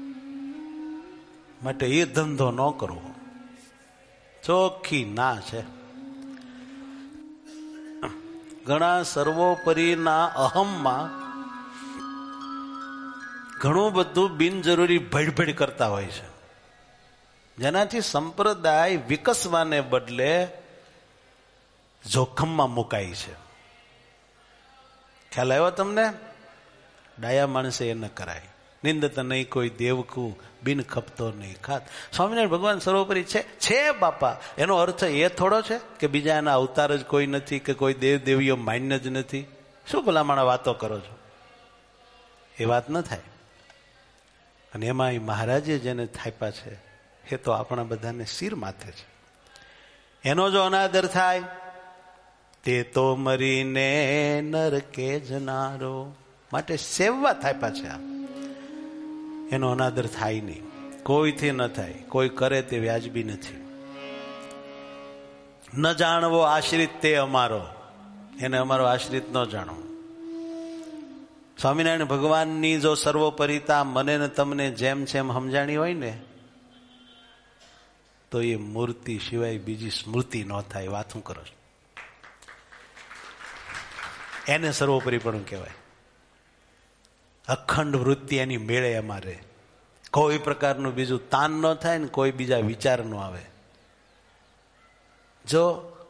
માટે એ ધંધો ન કરવો, ચોખ્ખી ના છે. ઘણા સર્વોપરીના અહમમાં ઘણું બધું બિનજરૂરી ભેળભેળ કરતા હોય છે, જેનાથી સંપ્રદાય વિકસવાને બદલે જોખમમાં મુકાય છે. ખ્યાલ આવ્યો તમને? ડાયા માણસે એ ન કરાય. નિંદત નહીં કોઈ દેવકું, બિન ખપતો નહીં ખાત. સ્વામિનારાયણ ભગવાન સર્વોપરી છે બાપા. એનો અર્થ એ થોડો છે કે બીજા એના અવતાર જ કોઈ નથી, કે કોઈ દેવ દેવીઓ માન્ય જ નથી. શું ભલામણ વાતો કરો છો? એ વાત ન થાય. અને એમાં મહારાજે જેને થાપ્યા છે એ તો આપણા બધાને શિર માથે છે. એનો જો અનાદર થાય, તે તો મરીને નરકે જનારો. માટે સેવવા થાપ્યા છે. એનો અનાદર થાય નહીં, કોઈથી ન થાય. કોઈ કરે તે વ્યાજબી નથી. ન જાણવો આશ્રિત તે અમારો, એને અમારો આશ્રિત ન જાણો. સ્વામિનારાયણ ભગવાનની જો સર્વોપરિતા મને ને તમને જેમ જેમ સમજાણી હોય ને, તો એ મૂર્તિ સિવાય બીજી સ્મૃતિ ન થાય. વાત શું કરો છો? એને સર્વોપરીપણું કહેવાય. અખંડ વૃત્તિ એની મેળે અમારે કોઈ પ્રકારનું બીજું તાન ન થાય ને કોઈ બીજા વિચાર ન આવે. જો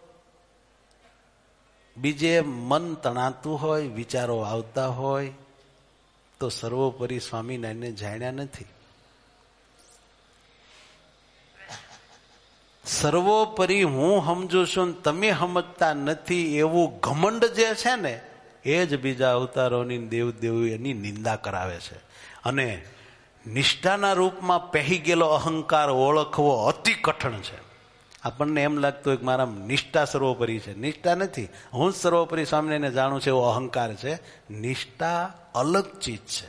બીજે મન તણાતું હોય, વિચારો આવતા હોય, તો સર્વોપરી સ્વામિનારાયણને જાણ્યા નથી. સર્વોપરી હું સમજુ છું ને તમે સમજતા નથી, એવું ઘમંડ જે છે ને, એ જ બીજા અવતારોની દેવદેવીઓની નિંદા કરાવે છે. અને નિષ્ઠાના રૂપમાં પહેરી ગયેલો અહંકાર ઓળખવો અતિ કઠણ છે. આપણને એમ લાગતું હોય કે મારા નિષ્ઠા સર્વોપરી છે. નિષ્ઠા નથી. હું જ સર્વોપરી સ્વામીને જાણું છું એવો અહંકાર છે. નિષ્ઠા અલગ ચીજ છે.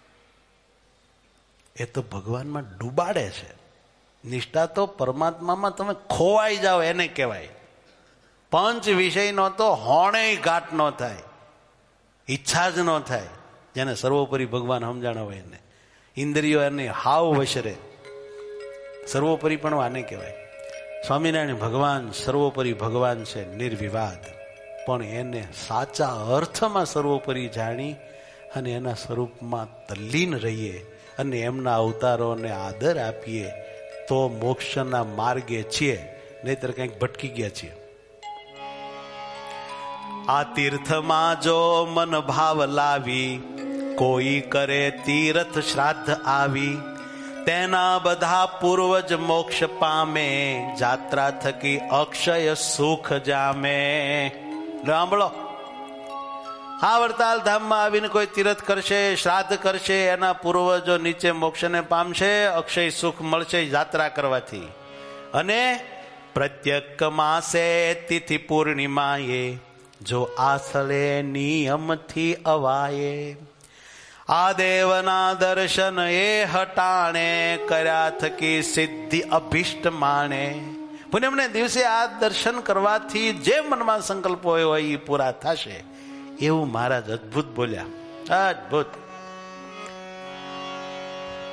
એ તો ભગવાનમાં ડૂબાડે છે. નિષ્ઠા તો પરમાત્મામાં તમે ખોવાઈ જાઓ એને કહેવાય. પંચ વિષયનો તો હોણે ઘાટ ન થાય, ઈચ્છા જ ન થાય. જેને સર્વોપરી ભગવાન સમજાણો હોય એને ઇન્દ્રિયો એને હાવ વશરે. સર્વોપરી પણ આને કહેવાય. સ્વામિનારાયણ ભગવાન સર્વોપરી ભગવાન છે, નિર્વિવાદ. પણ એને સાચા અર્થમાં સર્વોપરી જાણી અને એના સ્વરૂપમાં તલ્લીન રહીએ અને એમના અવતારોને આદર આપીએ તો મોક્ષના માર્ગે છીએ, નહીતર કંઈક ભટકી ગયા છીએ. આ તીર્થમાં જો મન ભાવ લાવી, કોઈ કરે તીર્થ શ્રાદ્ધ આવી, તેના બધા પૂર્વજ મોક્ષ પામે, જાત્રા થકી અક્ષય સુખ જામે. સાંભળો, આ વડતાલ ધામમાં આવીને કોઈ તીર્થ કરશે, શ્રાદ્ધ કરશે, એના પૂર્વજો નીચે મોક્ષને પામશે, અક્ષય સુખ મળશે જાત્રા કરવાથી. અને પ્રત્યેક માસે તિથિ પૂર્ણિમાએ જો આસળે નિયમથી અવાયે, આ દેવના દર્શન એ હટાણે, કર્યા થકી સિદ્ધિ અભિષ્ટ માણે. પૂનમને દિવસે આ દર્શન કરવાથી જે મનમાં સંકલ્પ હોય એ પૂરા થશે. એવું મહારાજ અદભુત બોલ્યા, અદભુત.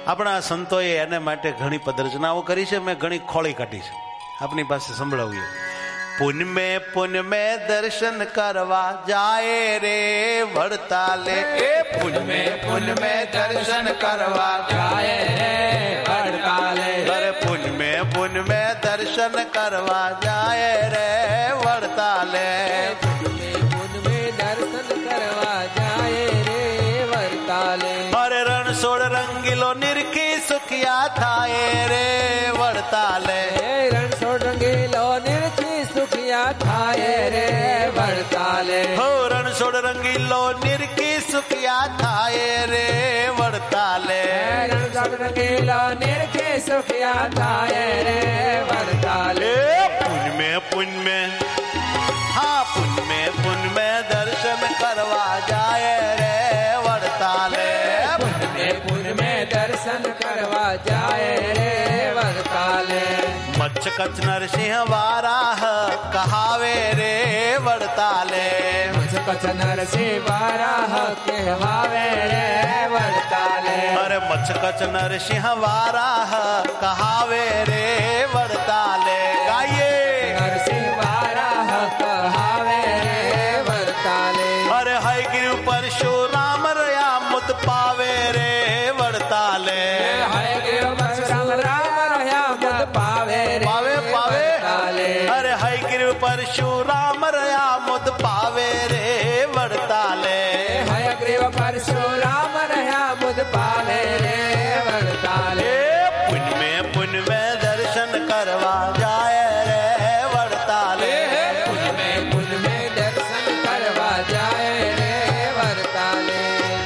આપણા સંતોએ એને માટે ઘણી પદરચનાઓ કરી છે, મેં ઘણી ખોળી કાઢી છે, આપની પાસે સંભળાવીએ. પુન में दर्शन करवा जाए रे वड़ताले, पुन में दर्शन करवा जाए रे वड़ताले, अरे पुन में दर्शन करवा जाए रे वड़ताले, पुन में दर्शन करवा जाए रे वड़ताले, अरे रणछोड़ रंगीलो निरखी सुखिया थाए रे वड़ताले, रणछोड़ रंगीलो निरखी सुखिया थाए रे वड़ताले, हो रणछोड़ रंगीलो निरखी सुखिया थाए रे वड़ताले, रणछोड़ रंगीलो निरखी सुखिया थाए रे वड़ताले, पुन में हाँ पुन में दर्शन करवा जाए रे वड़ताले, पुन में दर्शन करवा जाए रे वड़ताले, मच्छ कच्छ नरसिंह वाराह कहावे रे वड़ताले, मच्छ कच्छ नरसिंह वाराह कहावे रे वड़ताले, अरे मच्छ कच्छ नरसिंह वाराह कहावे रे वड़ताले, गाइए नरसिंह वाराह कहावे रे वड़ताले, अरे हाय गिरु परशुराम रया मुद पावे रे वड़ताले, हाय गिरु परशुराम रया मुद पावे रे पावे अरे हाय गिरु परशुराम रया मुद पावे रे वड़ताले, हाय गिरु परशुराम रया मुद पावे रे वड़ताले, पुन में दर्शन करवा जाए रे वड़ताले, पुन में दर्शन करवा जाए रे वड़ताले,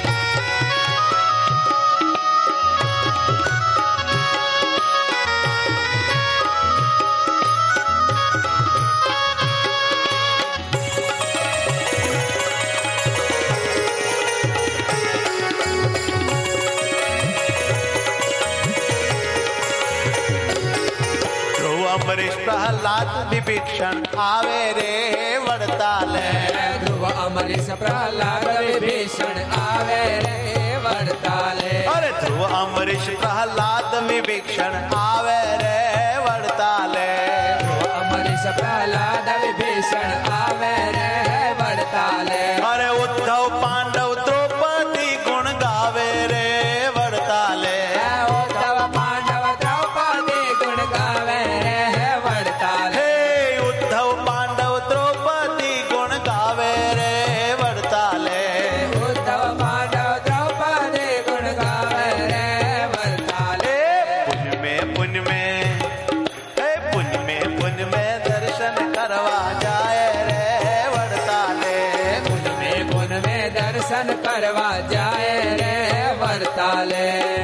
अमरीश प्रहलाद विभीषण आवे रे वड़ताले, ध्रुव अमरीश प्रहलाद विभीषण आवे रे वड़ताले, अरे ध्रुव अमरीश प्रहलाद विभीषण आवे रे वड़ताले, ध्रुव अमरीश प्रहलाद विभीषण आवे रे वड़ताले, अरे उद्धव पांडव द्रौपदी गुण गावे रे वड़ताले, उद्धव पांडव द्रौपदी गुण गावे रे वड़ताले, उद्धव पांडव द्रौपदी गुण गावे रे वड़ताले, उद्धव पांडव द्रौपदी गुण गावे रे वड़ताले, पुन में दर्शन करवा जाए रे वड़ताले, पुन में दर्शन करवा जाए रे वड़ताले,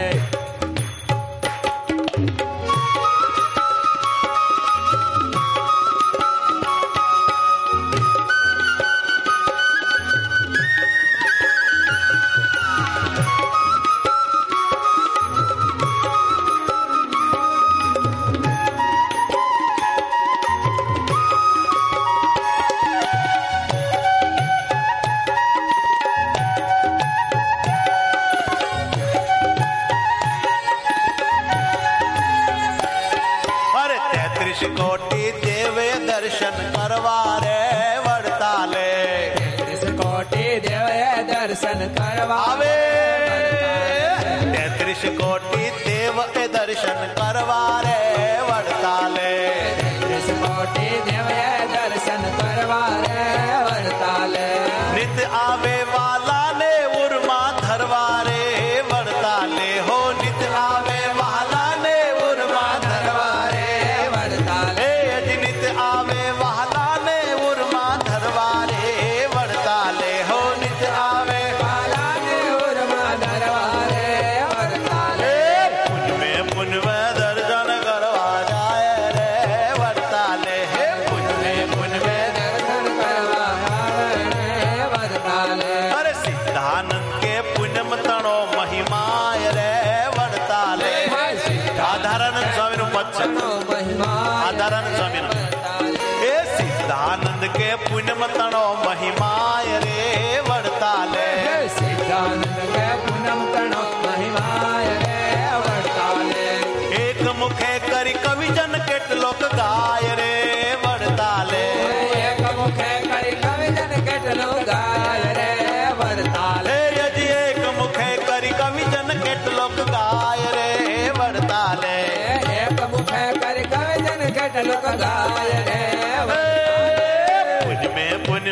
कोटि देव दर्शन करवा रे वड़ताले, कोटि देव दर्शन करवावे, 33 कोटि देव दर्शन करवा रे वड़ताले, 33 कोटि देव दर्शन करवा रे वड़ताले, नित आवे वाला ने उर्मा धरवा रे वड़ताले, हो नित आवे वाला ने उर्मा धरवा रे वड़ताले, नित आवे वाला ने उर्मा धरवा रे वड़ताले, हो नित आवे वाला ने उर्मा धरवा रे वड़ताले, पुन में दर्शन करवा जाए रे वड़ताले, पुन में दर्शन करवा रे वड़ताले, अरे सिद्धानंद के पुण्यम तणो महिमाय रे वड़ताले, आधारानंद स्वामी नु पद છે, आधारानंद स्वामी नु ए सिद्धानंद के पुण्यम तणो महिमाय रे वड़ताले, सिद्धानंद के पुनम तणो महिमाय रे જન કેટલોક ગાય રે વડતાલે. એક મુખે કરી કવિ જન કેટલો ગાય રે વડતાલે. હજી એક મુખે કરી કવિ જન કેટલોક ગાય રે વડતાલે. એક મુખે કરી કવિ જન કેટલો ગાય રે પુન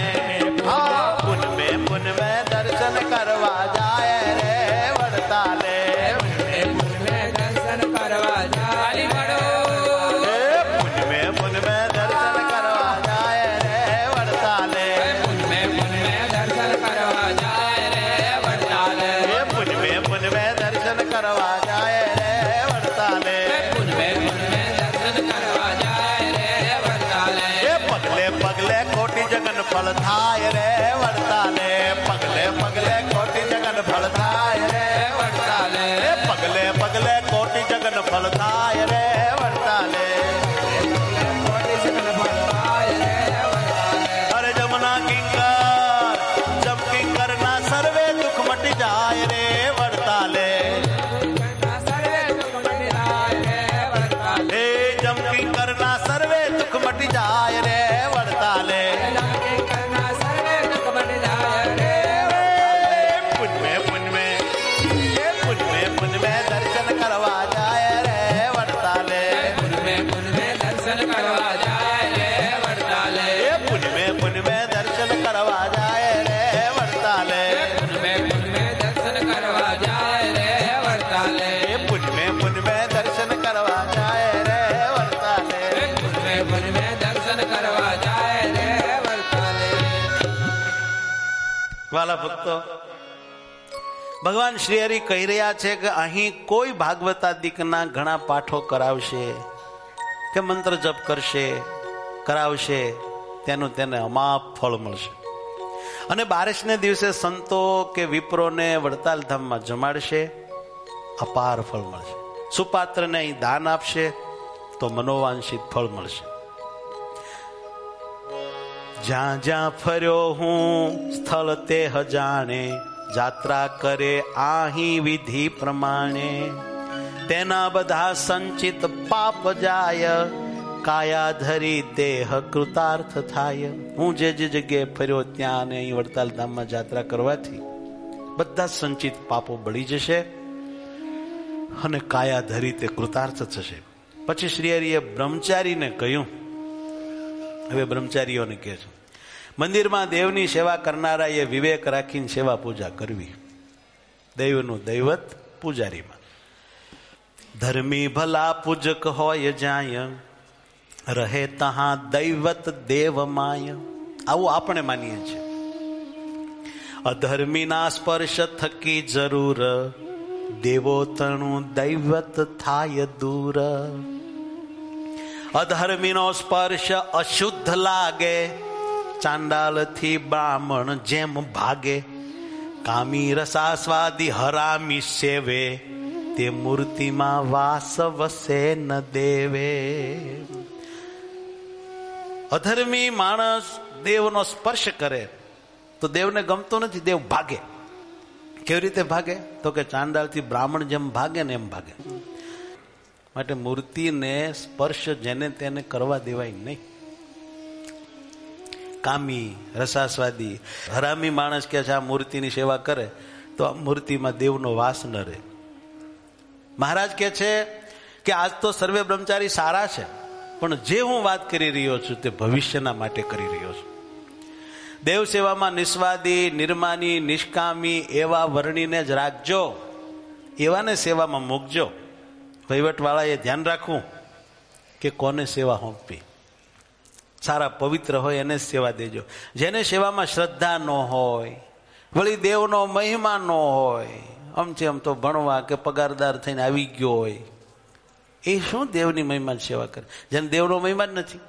में दर्शन करवा जाए रे वड़ताले. દર્શન કરવા જાય મળો. पुन में दर्शन करवा जाए रे वड़ताले. પુન મે દર્શન કરવા જાય રે વડતાલે. पुन में दर्शन करवा जाए रे वड़ताले. પુન મે દર્શન કરવા જાય રે વડતાલે. पगले पगले कोटि जगन फल थाय रे वड़ताले. पगले पगले कोटि जगन फल थाय रे वड़ताले. पगले पगले कोटि जगन फल थाय रे वड़ताले. अरे जमुना किंकर जम किंकर ना सर्वे दुख मट जाय रे वड़ताले. हे जम किंकर ना सर्वे दुख मट जाय रे वड़ताले. पुन में दर्शन करवा जाए रे वड़ताले. પુન મે દર્શન કરવા જાય રે વડતાલે. पुन में दर्शन करवा जाए रे वड़ताले. પુન મે દર્શન કરવા જાય રે વડતાલે. पुन में दर्शन करवा जाए रे वड़ताले. પુન મે દર્શન કરવા જાય રે વડતાલે. વાલા ભક્તો, ભગવાન શ્રી હરિ કહી રહ્યા છે કે અહીં કોઈ ભાગવતાદિકના ઘણા પાઠો કરાવશે કે મંત્ર જપ કરશે કરાવશે તેનું તેને અમાપ ફળ મળશે. અને બારસને દિવસે સંતો કે વિપ્રોને વડતાલ ધામમાં જમાડશે, અપાર ફળ મળશે. સુપાત્રને અહીં દાન આપશે તો મનોવાંછિત ફળ મળશે. જ્યાં જ્યાં ફર્યો હું સ્થળ તે જાણે, જાત્રા કરે આહી વિધિ પ્રમાણે. તેના બધા સંચિત પાપ જાય, કાયા ધરી દેહ કૃતાર્થ થાય. હું જે જે જગ્યાએ ફર્યો ત્યાં અને અહીં વડતાલ ધામમાં જાત્રા કરવાથી બધા સંચિત પાપો બળી જશે અને કાયા ધરી તે કૃતાર્થ થશે. પછી શ્રી હરિએ બ્રહ્મચારીને કહ્યું, હવે બ્રહ્મચારીઓને કહે છે, મંદિરમાં દેવની સેવા કરનારા એ વિવેક રાખીને સેવા પૂજા કરવી. દૈવનું દૈવત પૂજારીમાં. ધર્મી ભલા પૂજક હોય જાય, રહે તહા દૈવત દેવ માય. આવું આપણે માનીએ છીએ. અધર્મીના સ્પર્શ થકી જરૂર, દેવો તણું દૈવત થાય દૂર. અધર્મીનો સ્પર્શ અશુદ્ધ લાગે, ચાંડાલથી બ્રાહ્મણ જેમ ભાગે. કામી રસાસ્વાદી હરામી સેવે, તે મૂર્તિમાં વાસ વસે ન દેવે. અધર્મી માણસ દેવનો સ્પર્શ કરે તો દેવને ગમતો નથી, દેવ ભાગે. કેવી રીતે ભાગે? તો કે ચાંડાલથી બ્રાહ્મણ જેમ ભાગે ને એમ ભાગે. માટે મૂર્તિને સ્પર્શ જેને તેને કરવા દેવાય નહીં. કામી રસાસ્વાદી હરામી માણસ કે છે આ મૂર્તિની સેવા કરે તો આ મૂર્તિમાં દેવનો વાસ ન રહે. મહારાજ કે છે કે આજ તો સર્વે બ્રહ્મચારી સારા છે, પણ જે હું વાત કરી રહ્યો છું તે ભવિષ્યના માટે કરી રહ્યો છું. દેવ સેવામાં નિસ્વાદી, નિર્માની, નિષ્કામી એવા વર્ણીને જ રાખજો, એવાને સેવામાં મૂકજો. વહીવટવાળાએ ધ્યાન રાખવું કે કોને સેવા સોંપવી. સારા પવિત્ર હોય એને જ સેવા દેજો. જેને સેવામાં શ્રદ્ધા ન હોય, વળી દેવનો મહિમા ન હોય, આમ તો ભણવા કે પગારદાર થઈને આવી ગયો હોય, એ શું દેવની મહિમા સેવા કરે? જેને દેવનો મહિમા જ નથી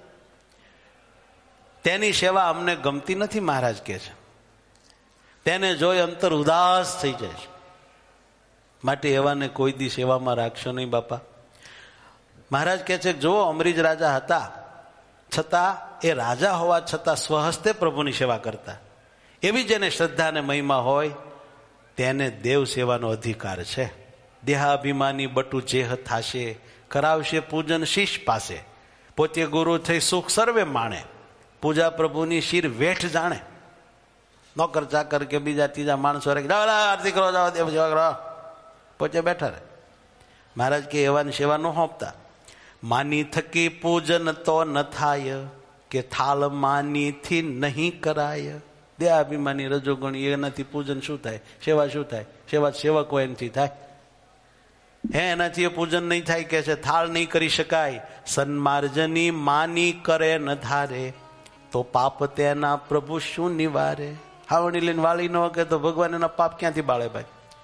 તેની સેવા અમને ગમતી નથી. મહારાજ કહે છે તેને જોઈ અંતર ઉદાસ થઈ જાય છે. માટે એવાને કોઈ દી સેવામાં રાખશો નહીં બાપા. મહારાજ કહે છે જો અમરીજ રાજા હતા, છતાં એ રાજા હોવા છતાં સ્વહસ્તે પ્રભુની સેવા કરતા. એવી જેને શ્રદ્ધા અને મહિમા હોય તેને દેવ સેવાનો અધિકાર છે. દેહાભિમાની બટુ જેહ થાશે, કરાવશે પૂજન શીશ પાસે, પોતે ગુરુ થઈ સુખ સર્વે માણે, પૂજા પ્રભુની શિર વેઠ જાણે. નોકર ચાકર કે બીજા ત્રીજા માણસો આરતી કરો, સેવા કરો, પોતે બેઠા રહે. મહારાજ કે એવાની સેવા ન હોપતા. માની થકી પૂજન તો ન થાય, કે થાળ માનીથી નહીં કરાય. દેહાભિમાની રજોગણી એનાથી પૂજન શું થાય, સેવા શું થાય? સેવા સેવકો એનાથી થાય. એનાથી એ પૂજન નહીં થાય કે છે. થાળ નહીં કરી શકાય. સન્માર્જની માની કરે ન ધારે, તો પાપ તેના પ્રભુ શું નિવારે. હાવણી લઈને વાળી ન કે તો ભગવાન એના પાપ ક્યાંથી બાળે ભાઈ?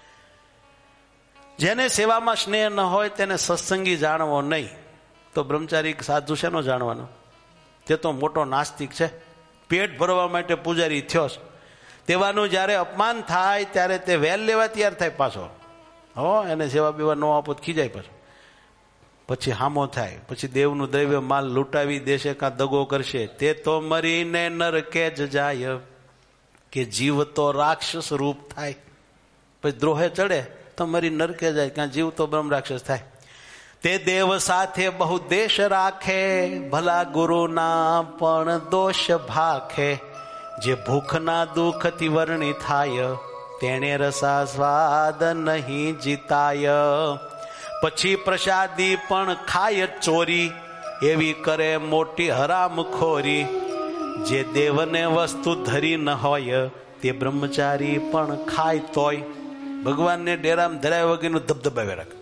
જેને સેવામાં સ્નેહ ન હોય તેને સત્સંગી જાણવો નહીં. તો બ્રહ્મચારી સાધુ શેનો જાણવાનો? તે તો મોટો નાસ્તિક છે. પેટ ભરવા માટે પૂજારી થયો છે. તેવાનું જયારે અપમાન થાય ત્યારે તે વેલ લેવા તૈયાર થાય પાછો. હો, એને સેવા બેવા ન આપો ખીજાય પાછો. પછી હામો થાય, પછી દેવનું દ્રવ્ય માલ લૂંટાવી દેશે કાં દગો કરશે. તે તો મરીને નરકે જ જાય, કે જીવ તો રાક્ષસ રૂપ થાય. પછી દ્રોહે ચડે તો મરી નરકે જાય, ક્યાં જીવ તો બ્રહ્મ રાક્ષસ થાય. તે દેવ સાથે બહુ દેશ રાખે, ભલા ગુરુના પણ દોષ ભાખે. જે ભૂખના દુઃખથી વર્ણિ થાય, તેણે રસા સ્વાદ નહીં જીતાય. પછી પ્રસાદી પણ ખાય ચોરી, એવી કરે મોટી હરામખોરી. જે દેવને વસ્તુ ધરી ન હોય, તે બ્રહ્મચારી પણ ખાય તોય. ભગવાનને ડેરામાં ધરાય વગરનું ધબધબાવે રાખે.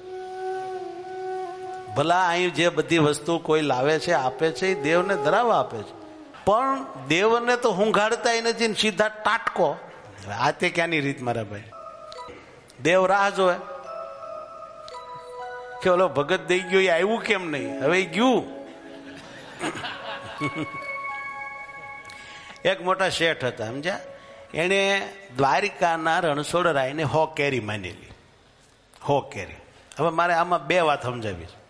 ભલા અહીં જે બધી વસ્તુ કોઈ લાવે છે, આપે છે, એ દેવને ધરાવવા આપે છે. પણ દેવને તો હુંઘાડતા નથી ને સીધા ટાટકો. આ તે ક્યાંની રીત મારા ભાઈ? દેવ રાહ જોવે કે ઓલો ભગત દઈ ગયો, એ આવ્યું કેમ નહીં? હવે ગયું. એક મોટા શેઠ હતા, સમજ્યા? એને દ્વારિકાના રણછોડરાયને 100 કેરી માનેલી. 100 કેરી. હવે મારે આમાં 2 વાત સમજાવી છે.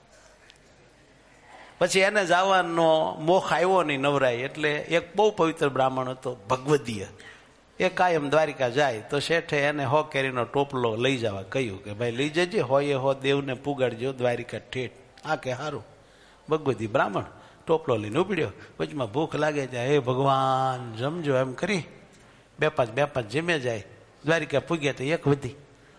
પછી એને જવાનો મોખ આવ્યો નહીં, નવરાય. એટલે એક બહુ પવિત્ર બ્રાહ્મણ હતો, ભગવદીય. એ કાયમ દ્વારિકા જાય તો શેઠે એને 100 કેરીનો ટોપલો લઈ જવા કહ્યું કે ભાઈ લઈ જજે, હોય 100 દેવને પુગાડજો દ્વારિકા ઠેઠ. આ કે સારું. ભગવદી બ્રાહ્મણ ટોપલો લઈને ઉપડ્યો. વચમાં ભૂખ લાગે છે, હે ભગવાન જમજો એમ કરી 2-5 જમે જાય. દ્વારિકા પૂગ્યા તો એક વધી.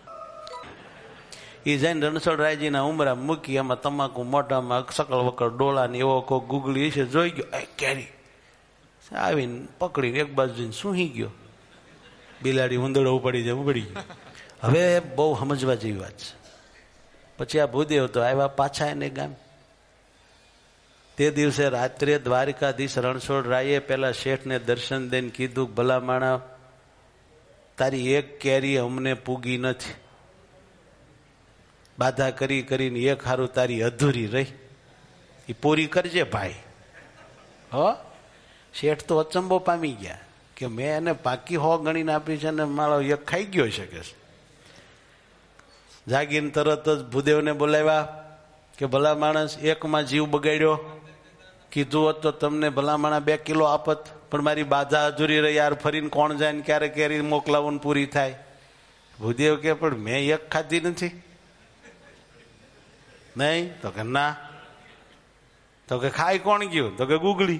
એ જઈને રણછોડરાયજીના ઉમરા મૂકી, એમાં તમાકુ મોઢામાં સકળ વકળ ડોળા ને એવો કોઈ ગુગળી છે, જોઈ ગયો. કેરી આવીને પકડીને એક બાજુ જઈને સૂહી ગયો. બિલાડી ઉંદરડો ઉપાડી જાય, ઉપાડી ગયો. હવે બહુ સમજવા જેવી વાત છે. પછી આ ભૂદેવ તો આવ્યા પાછા એને ગામ. તે દિવસે રાત્રે દ્વારિકાધીશ રણછોડરાયે પેલા શેઠને દર્શન દઈને કીધું, ભલા માણા, તારી એક કેરી અમને પૂગી નથી. બાધા કરી કરીને એક હારું તારી અધૂરી રહી, એ પૂરી કરજે ભાઈ. હો, શેઠ તો અચંબો પામી ગયા કે મેં એને પાકી 100 ગણીને આપી છે ને મારો એક ખાઈ ગયો શકે છે. જાગીને તરત જ ભૂદેવને બોલાવ્યા કે ભલા માણસ, એકમાં જીવ બગાડ્યો. કીધું હોત તો તમને ભલા માણા 2 કિલો આપત, પણ મારી બાધા અધૂરી રહી. યાર ફરીને કોણ જાય ને ક્યારે કેરી મોકલાવું પૂરી થાય? ભૂદેવ કે પણ મેં એક ખાધી નથી. નહીં તો કે ના. તો કે ખાઈ કોણ ગયું? તો કે ગુગળી.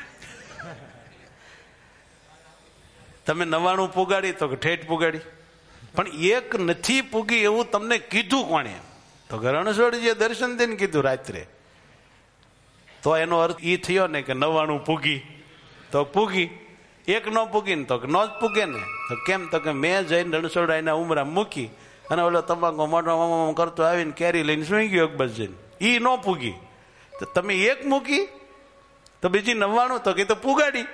તમે 99 પુગાડી? તો કે ઠેઠ પુગાડી. પણ એક નથી પૂગી એવું તમને કીધું કોણે? તો કે રણછોડજીએ દર્શન દઈને કીધું રાત્રે. તો એનો અર્થ એ થયો ને કે 99 પૂગી તો પૂગી, એક ન પૂગી ને તો ન જ પૂગે ને. તો કેમ? તો કે મેં જઈને રણછોડરાયના ઉમરા મૂકી અને ઓલો તમાકુ મોઢો કરતો આવીને કેરી લઈને સુઈ ગયો એક બાજુ જઈને. ઈ ન પૂગી. તો તમે એક મૂકી તો બીજી 99? તો કે તો પુગાડી.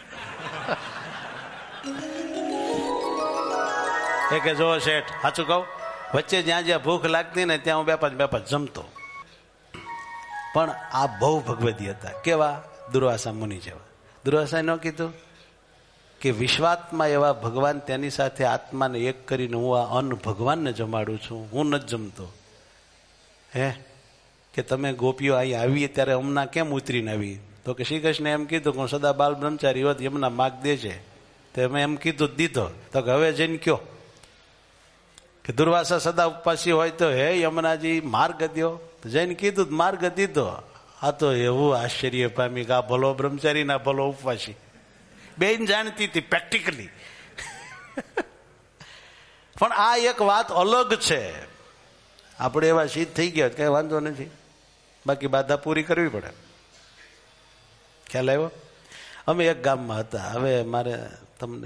એ કે જો શેઠ, સાચું કહું, વચ્ચે જ્યાં જ્યાં ભૂખ લાગતી ને ત્યાં હું 2-5 જમતો. પણ આ બહુ ભગવદી હતા. કેવા? દુર્વાસા મુનિ જેવા. દુર્વાસાએ ન કીધું કે વિશ્વાત્મા એવા ભગવાન, તેની સાથે આત્માને એક કરીને હું આ અન્ન ભગવાનને જમાડું છું, હું નથી જમતો. હે કે તમે ગોપીઓ અહીં આવીએ ત્યારે હમણાં કેમ ઉતરીને આવી? તો કે શ્રી કૃષ્ણે એમ કીધું કે હું સદા બાલ બ્રહ્મચારી હોત, એમના માગ દે છે. તો મેં એમ કીધું દીધો. તો કે હવે જઈને કયો કે દુર્વાસા સદા ઉપવાસી હોય તો હે યમુનાજી માર્ગ દ્યો. જઈને કીધું માર્ગ દીધો. આ તો એવું આશ્ચર્ય પામી કે આ ભલો બ્રહ્મચારી ના ભલો ઉપવાસી બેન જાણતી હતી પ્રેક્ટિકલી. પણ આ એક વાત અલગ છે. આપણે એવા સિદ્ધ થઈ ગયા કઈ વાંધો નથી, બાકી બાધા પૂરી કરવી પડે. ખ્યાલ આવ્યો? અમે એક ગામમાં હતા. હવે મારે તમને,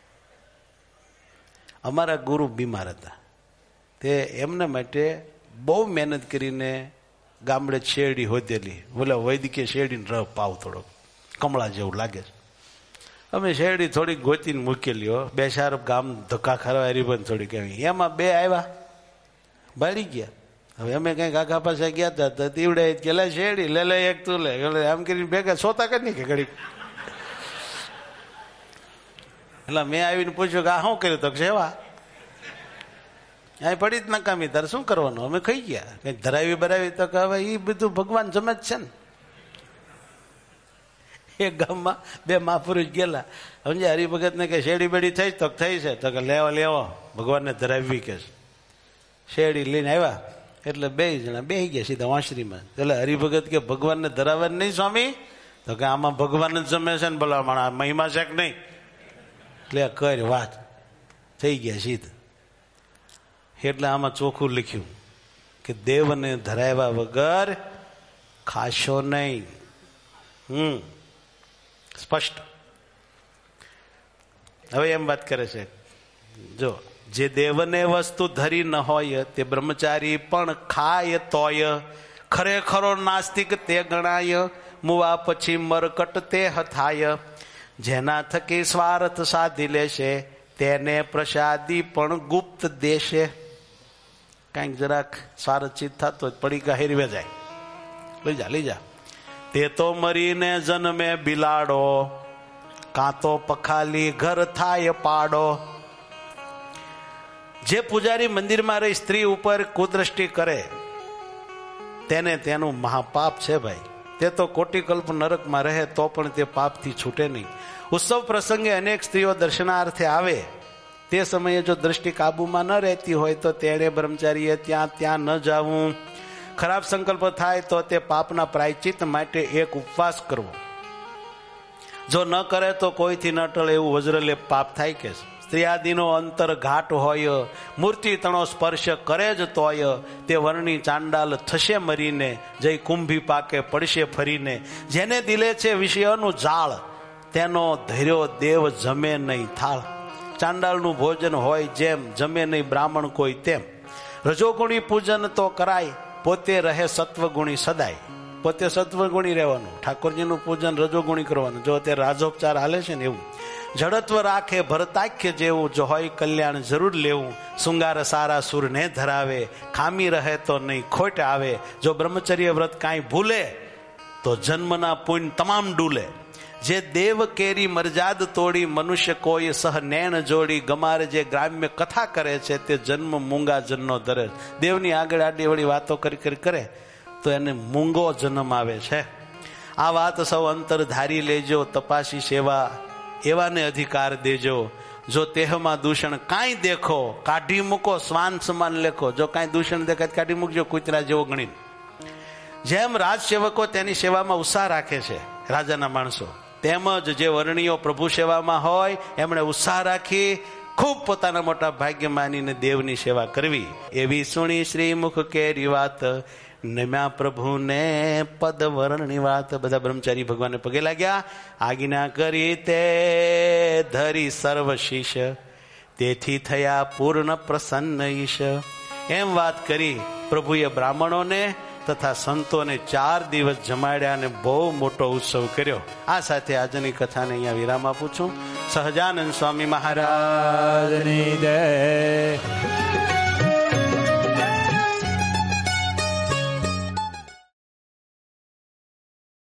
અમારા ગુરુ બીમાર હતા. તે એમના માટે બહુ મહેનત કરીને ગામડે શેરડી હોતેલી, બોલે વૈદિકીય શેરડીને રફ પાવ થોડોક કમળા જેવું લાગે છે. અમે શેરડી થોડીક ગોતીને મૂકેલી હો, 2-4 ગામ ધક્કા ખાવા હરીબન થોડીક આવી. એમાં 2 આવ્યા, બાળી ગયા. હવે અમે કઈ કાકા પાસે ગયા હતા તો તીવડે કે લે શેરડી લે લે એક તું લે, આમ કરીને ભેગા સોતા કરી કે ઘડી. એટલે મેં આવીને પૂછ્યું કે આ શું કર્યું? તો સેવા અહીં પડી જ નકામી, તારે શું કરવાનું? અમે ખાઈ ગયા. કઈ ધરાવી બરાવી તો કે હવે એ બધું ભગવાન જમે જ છે ને. એક ગામમાં 2 મહાપુરુષ ગયેલા, સમજે હરિભગત ને કે શેરડી બેડી થઈ તો થઈ છે, તો કે લેવો લેવો ભગવાનને ધરાવવી કે શેરડી લઈને આવ્યા. એટલે 2 જણા બેસી ગયા સીધા વાંસરીમાં. એટલે હરિભગત કે ભગવાનને ધરાવે નહીં સ્વામી? તો કે આમાં ભગવાન જ જમે છે ને, ભલા માણા મહિમા છે કે નહીં? એટલે કર વાત થઈ ગયા સીધા. એટલે આમાં ચોખ્ખું લખ્યું કે દેવને ધરાવ્યા વગર ખાશો નહીં. સ્પષ્ટ. હવે એમ વાત કરે છે, જો જે દેવને વસ્તુ ધરી ન હોય તે બ્રહ્મચારી પણ ખાય તોય ખરેખરો નાસ્તિક તે ગણાય. મુવા પછી મરકટ તે હથાય. જેના થકી સ્વાર્થ સાધી લેશે તેને પ્રસાદી પણ ગુપ્ત દેશે. કઈક જરાક સ્વાર્થ ચિત થતો પડી કા હેરવે જાય, લઈ જા લઈ જા. તે તો મરીને જન્મે બિલાડો, કાં તો પખાલી ઘર થાય પાડો. જે પૂજારી મંદિરમાં રહી સ્ત્રી ઉપર કુદ્રષ્ટિ કરે તેને તેનું મહાપાપ છે ભાઈ. તે તો કોટિકલ્પ નરકમાં રહે તો પણ તે પાપથી છૂટે નહીં. ઉત્સવ પ્રસંગે અનેક સ્ત્રીઓ દર્શનાર્થે આવે, તે સમયે જો દ્રષ્ટિ કાબુમાં ન રહેતી હોય તો તેણે બ્રહ્મચારીએ ત્યાં ન જવું. ખરાબ સંકલ્પ થાય તો તે પાપના પ્રાયચિત માટે એક ઉપવાસ કરવો. જો ન કરે તો કોઈથી ન ટળે એવું વજ્રલેપ પાપ થાય કે સ્ત્રીયાદિનો અંતર ઘાટ હોય, મૂર્તિ તણો સ્પર્શ કરે જ તોય તે વર્ણી ચાંડાલ થશે મરીને, જય કુંભી પાકે પડશે ફરીને. જેને દિલે છે વિષયનું જાળ તેનો ધૈર્યો દેવ જમે નહીં થાળ. ચાંડાલનું ભોજન હોય જેમ, જમે નહીં બ્રાહ્મણ કોઈ તેમ. રજોગુણી પૂજન તો કરાય, પોતે રહે સત્વગુણી સદાય. પોતે સત્વગુણી રહેવાનું, ઠાકોરજીનું પૂજન રજોગુણી કરવાનું. જો તે રાજોપચાર હાલે છે ને એવું. જડત્વ રાખે ભરતાખ્ય જેવું, જો હોય કલ્યાણ જરૂર લેવું. શૃંગાર સારા સુરને ધરાવે, ખામી રહે તો નહીં ખોટ આવે. જો બ્રહ્મચર્ય વ્રત કાંઈ ભૂલે તો જન્મના પુણ્ય તમામ ડૂલે. જે દેવ કેરી મરજાદ તોડી, મનુષ્ય કોઈ સહ નેણ જોડી. ગમારે જે ગ્રામ્ય કથા કરે છે તે જન્મ મૂંગા જન્નો ધરે. દેવની આગળ આડી વળી વાતો કરી કરે તો એને મૂંગો જન્મ આવે છે. આ વાત સૌ અંતર ધારી લેજો, તપાસી સેવા એવાને અધિકાર દેજો. જો તેહમાં દૂષણ કાંઈ દેખો, કાઢી મૂકો શ્વાન સમાન લેખો. જો કાંઈ દૂષણ દેખાય કાઢી મૂકજો કૂતરા જેવો ગણીને. જેમ રાજસેવકો તેની સેવામાં ઉત્સાહ રાખે છે રાજાના માણસો, તેમજ જે વર્ણીઓ પ્રભુ સેવામાં હોય એમણે ઉત્સાહ રાખી ખૂબ પોતાના મોટા ભાગ્ય માનીને દેવની સેવા કરવી. એવી સુણી શ્રીમુખ કેરી વાત, નમ્યા પ્રભુને પદ વર્ણની વાત. બધા બ્રહ્મચારી ભગવાનને પગે લાગ્યા. આજ્ઞા કરી તે ધરી સર્વ શીશ, તેથી થયા પૂર્ણ પ્રસન્ન ઈશ. એમ વાત કરી પ્રભુએ બ્રાહ્મણોને તથા સંતોને 4 દિવસ જમાડ્યા અને બહુ મોટો ઉત્સવ કર્યો. આ સાથે આજની કથાને અહીંયા વિરામ આપું છું. સહજાનંદ સ્વામી મહારાજની જય.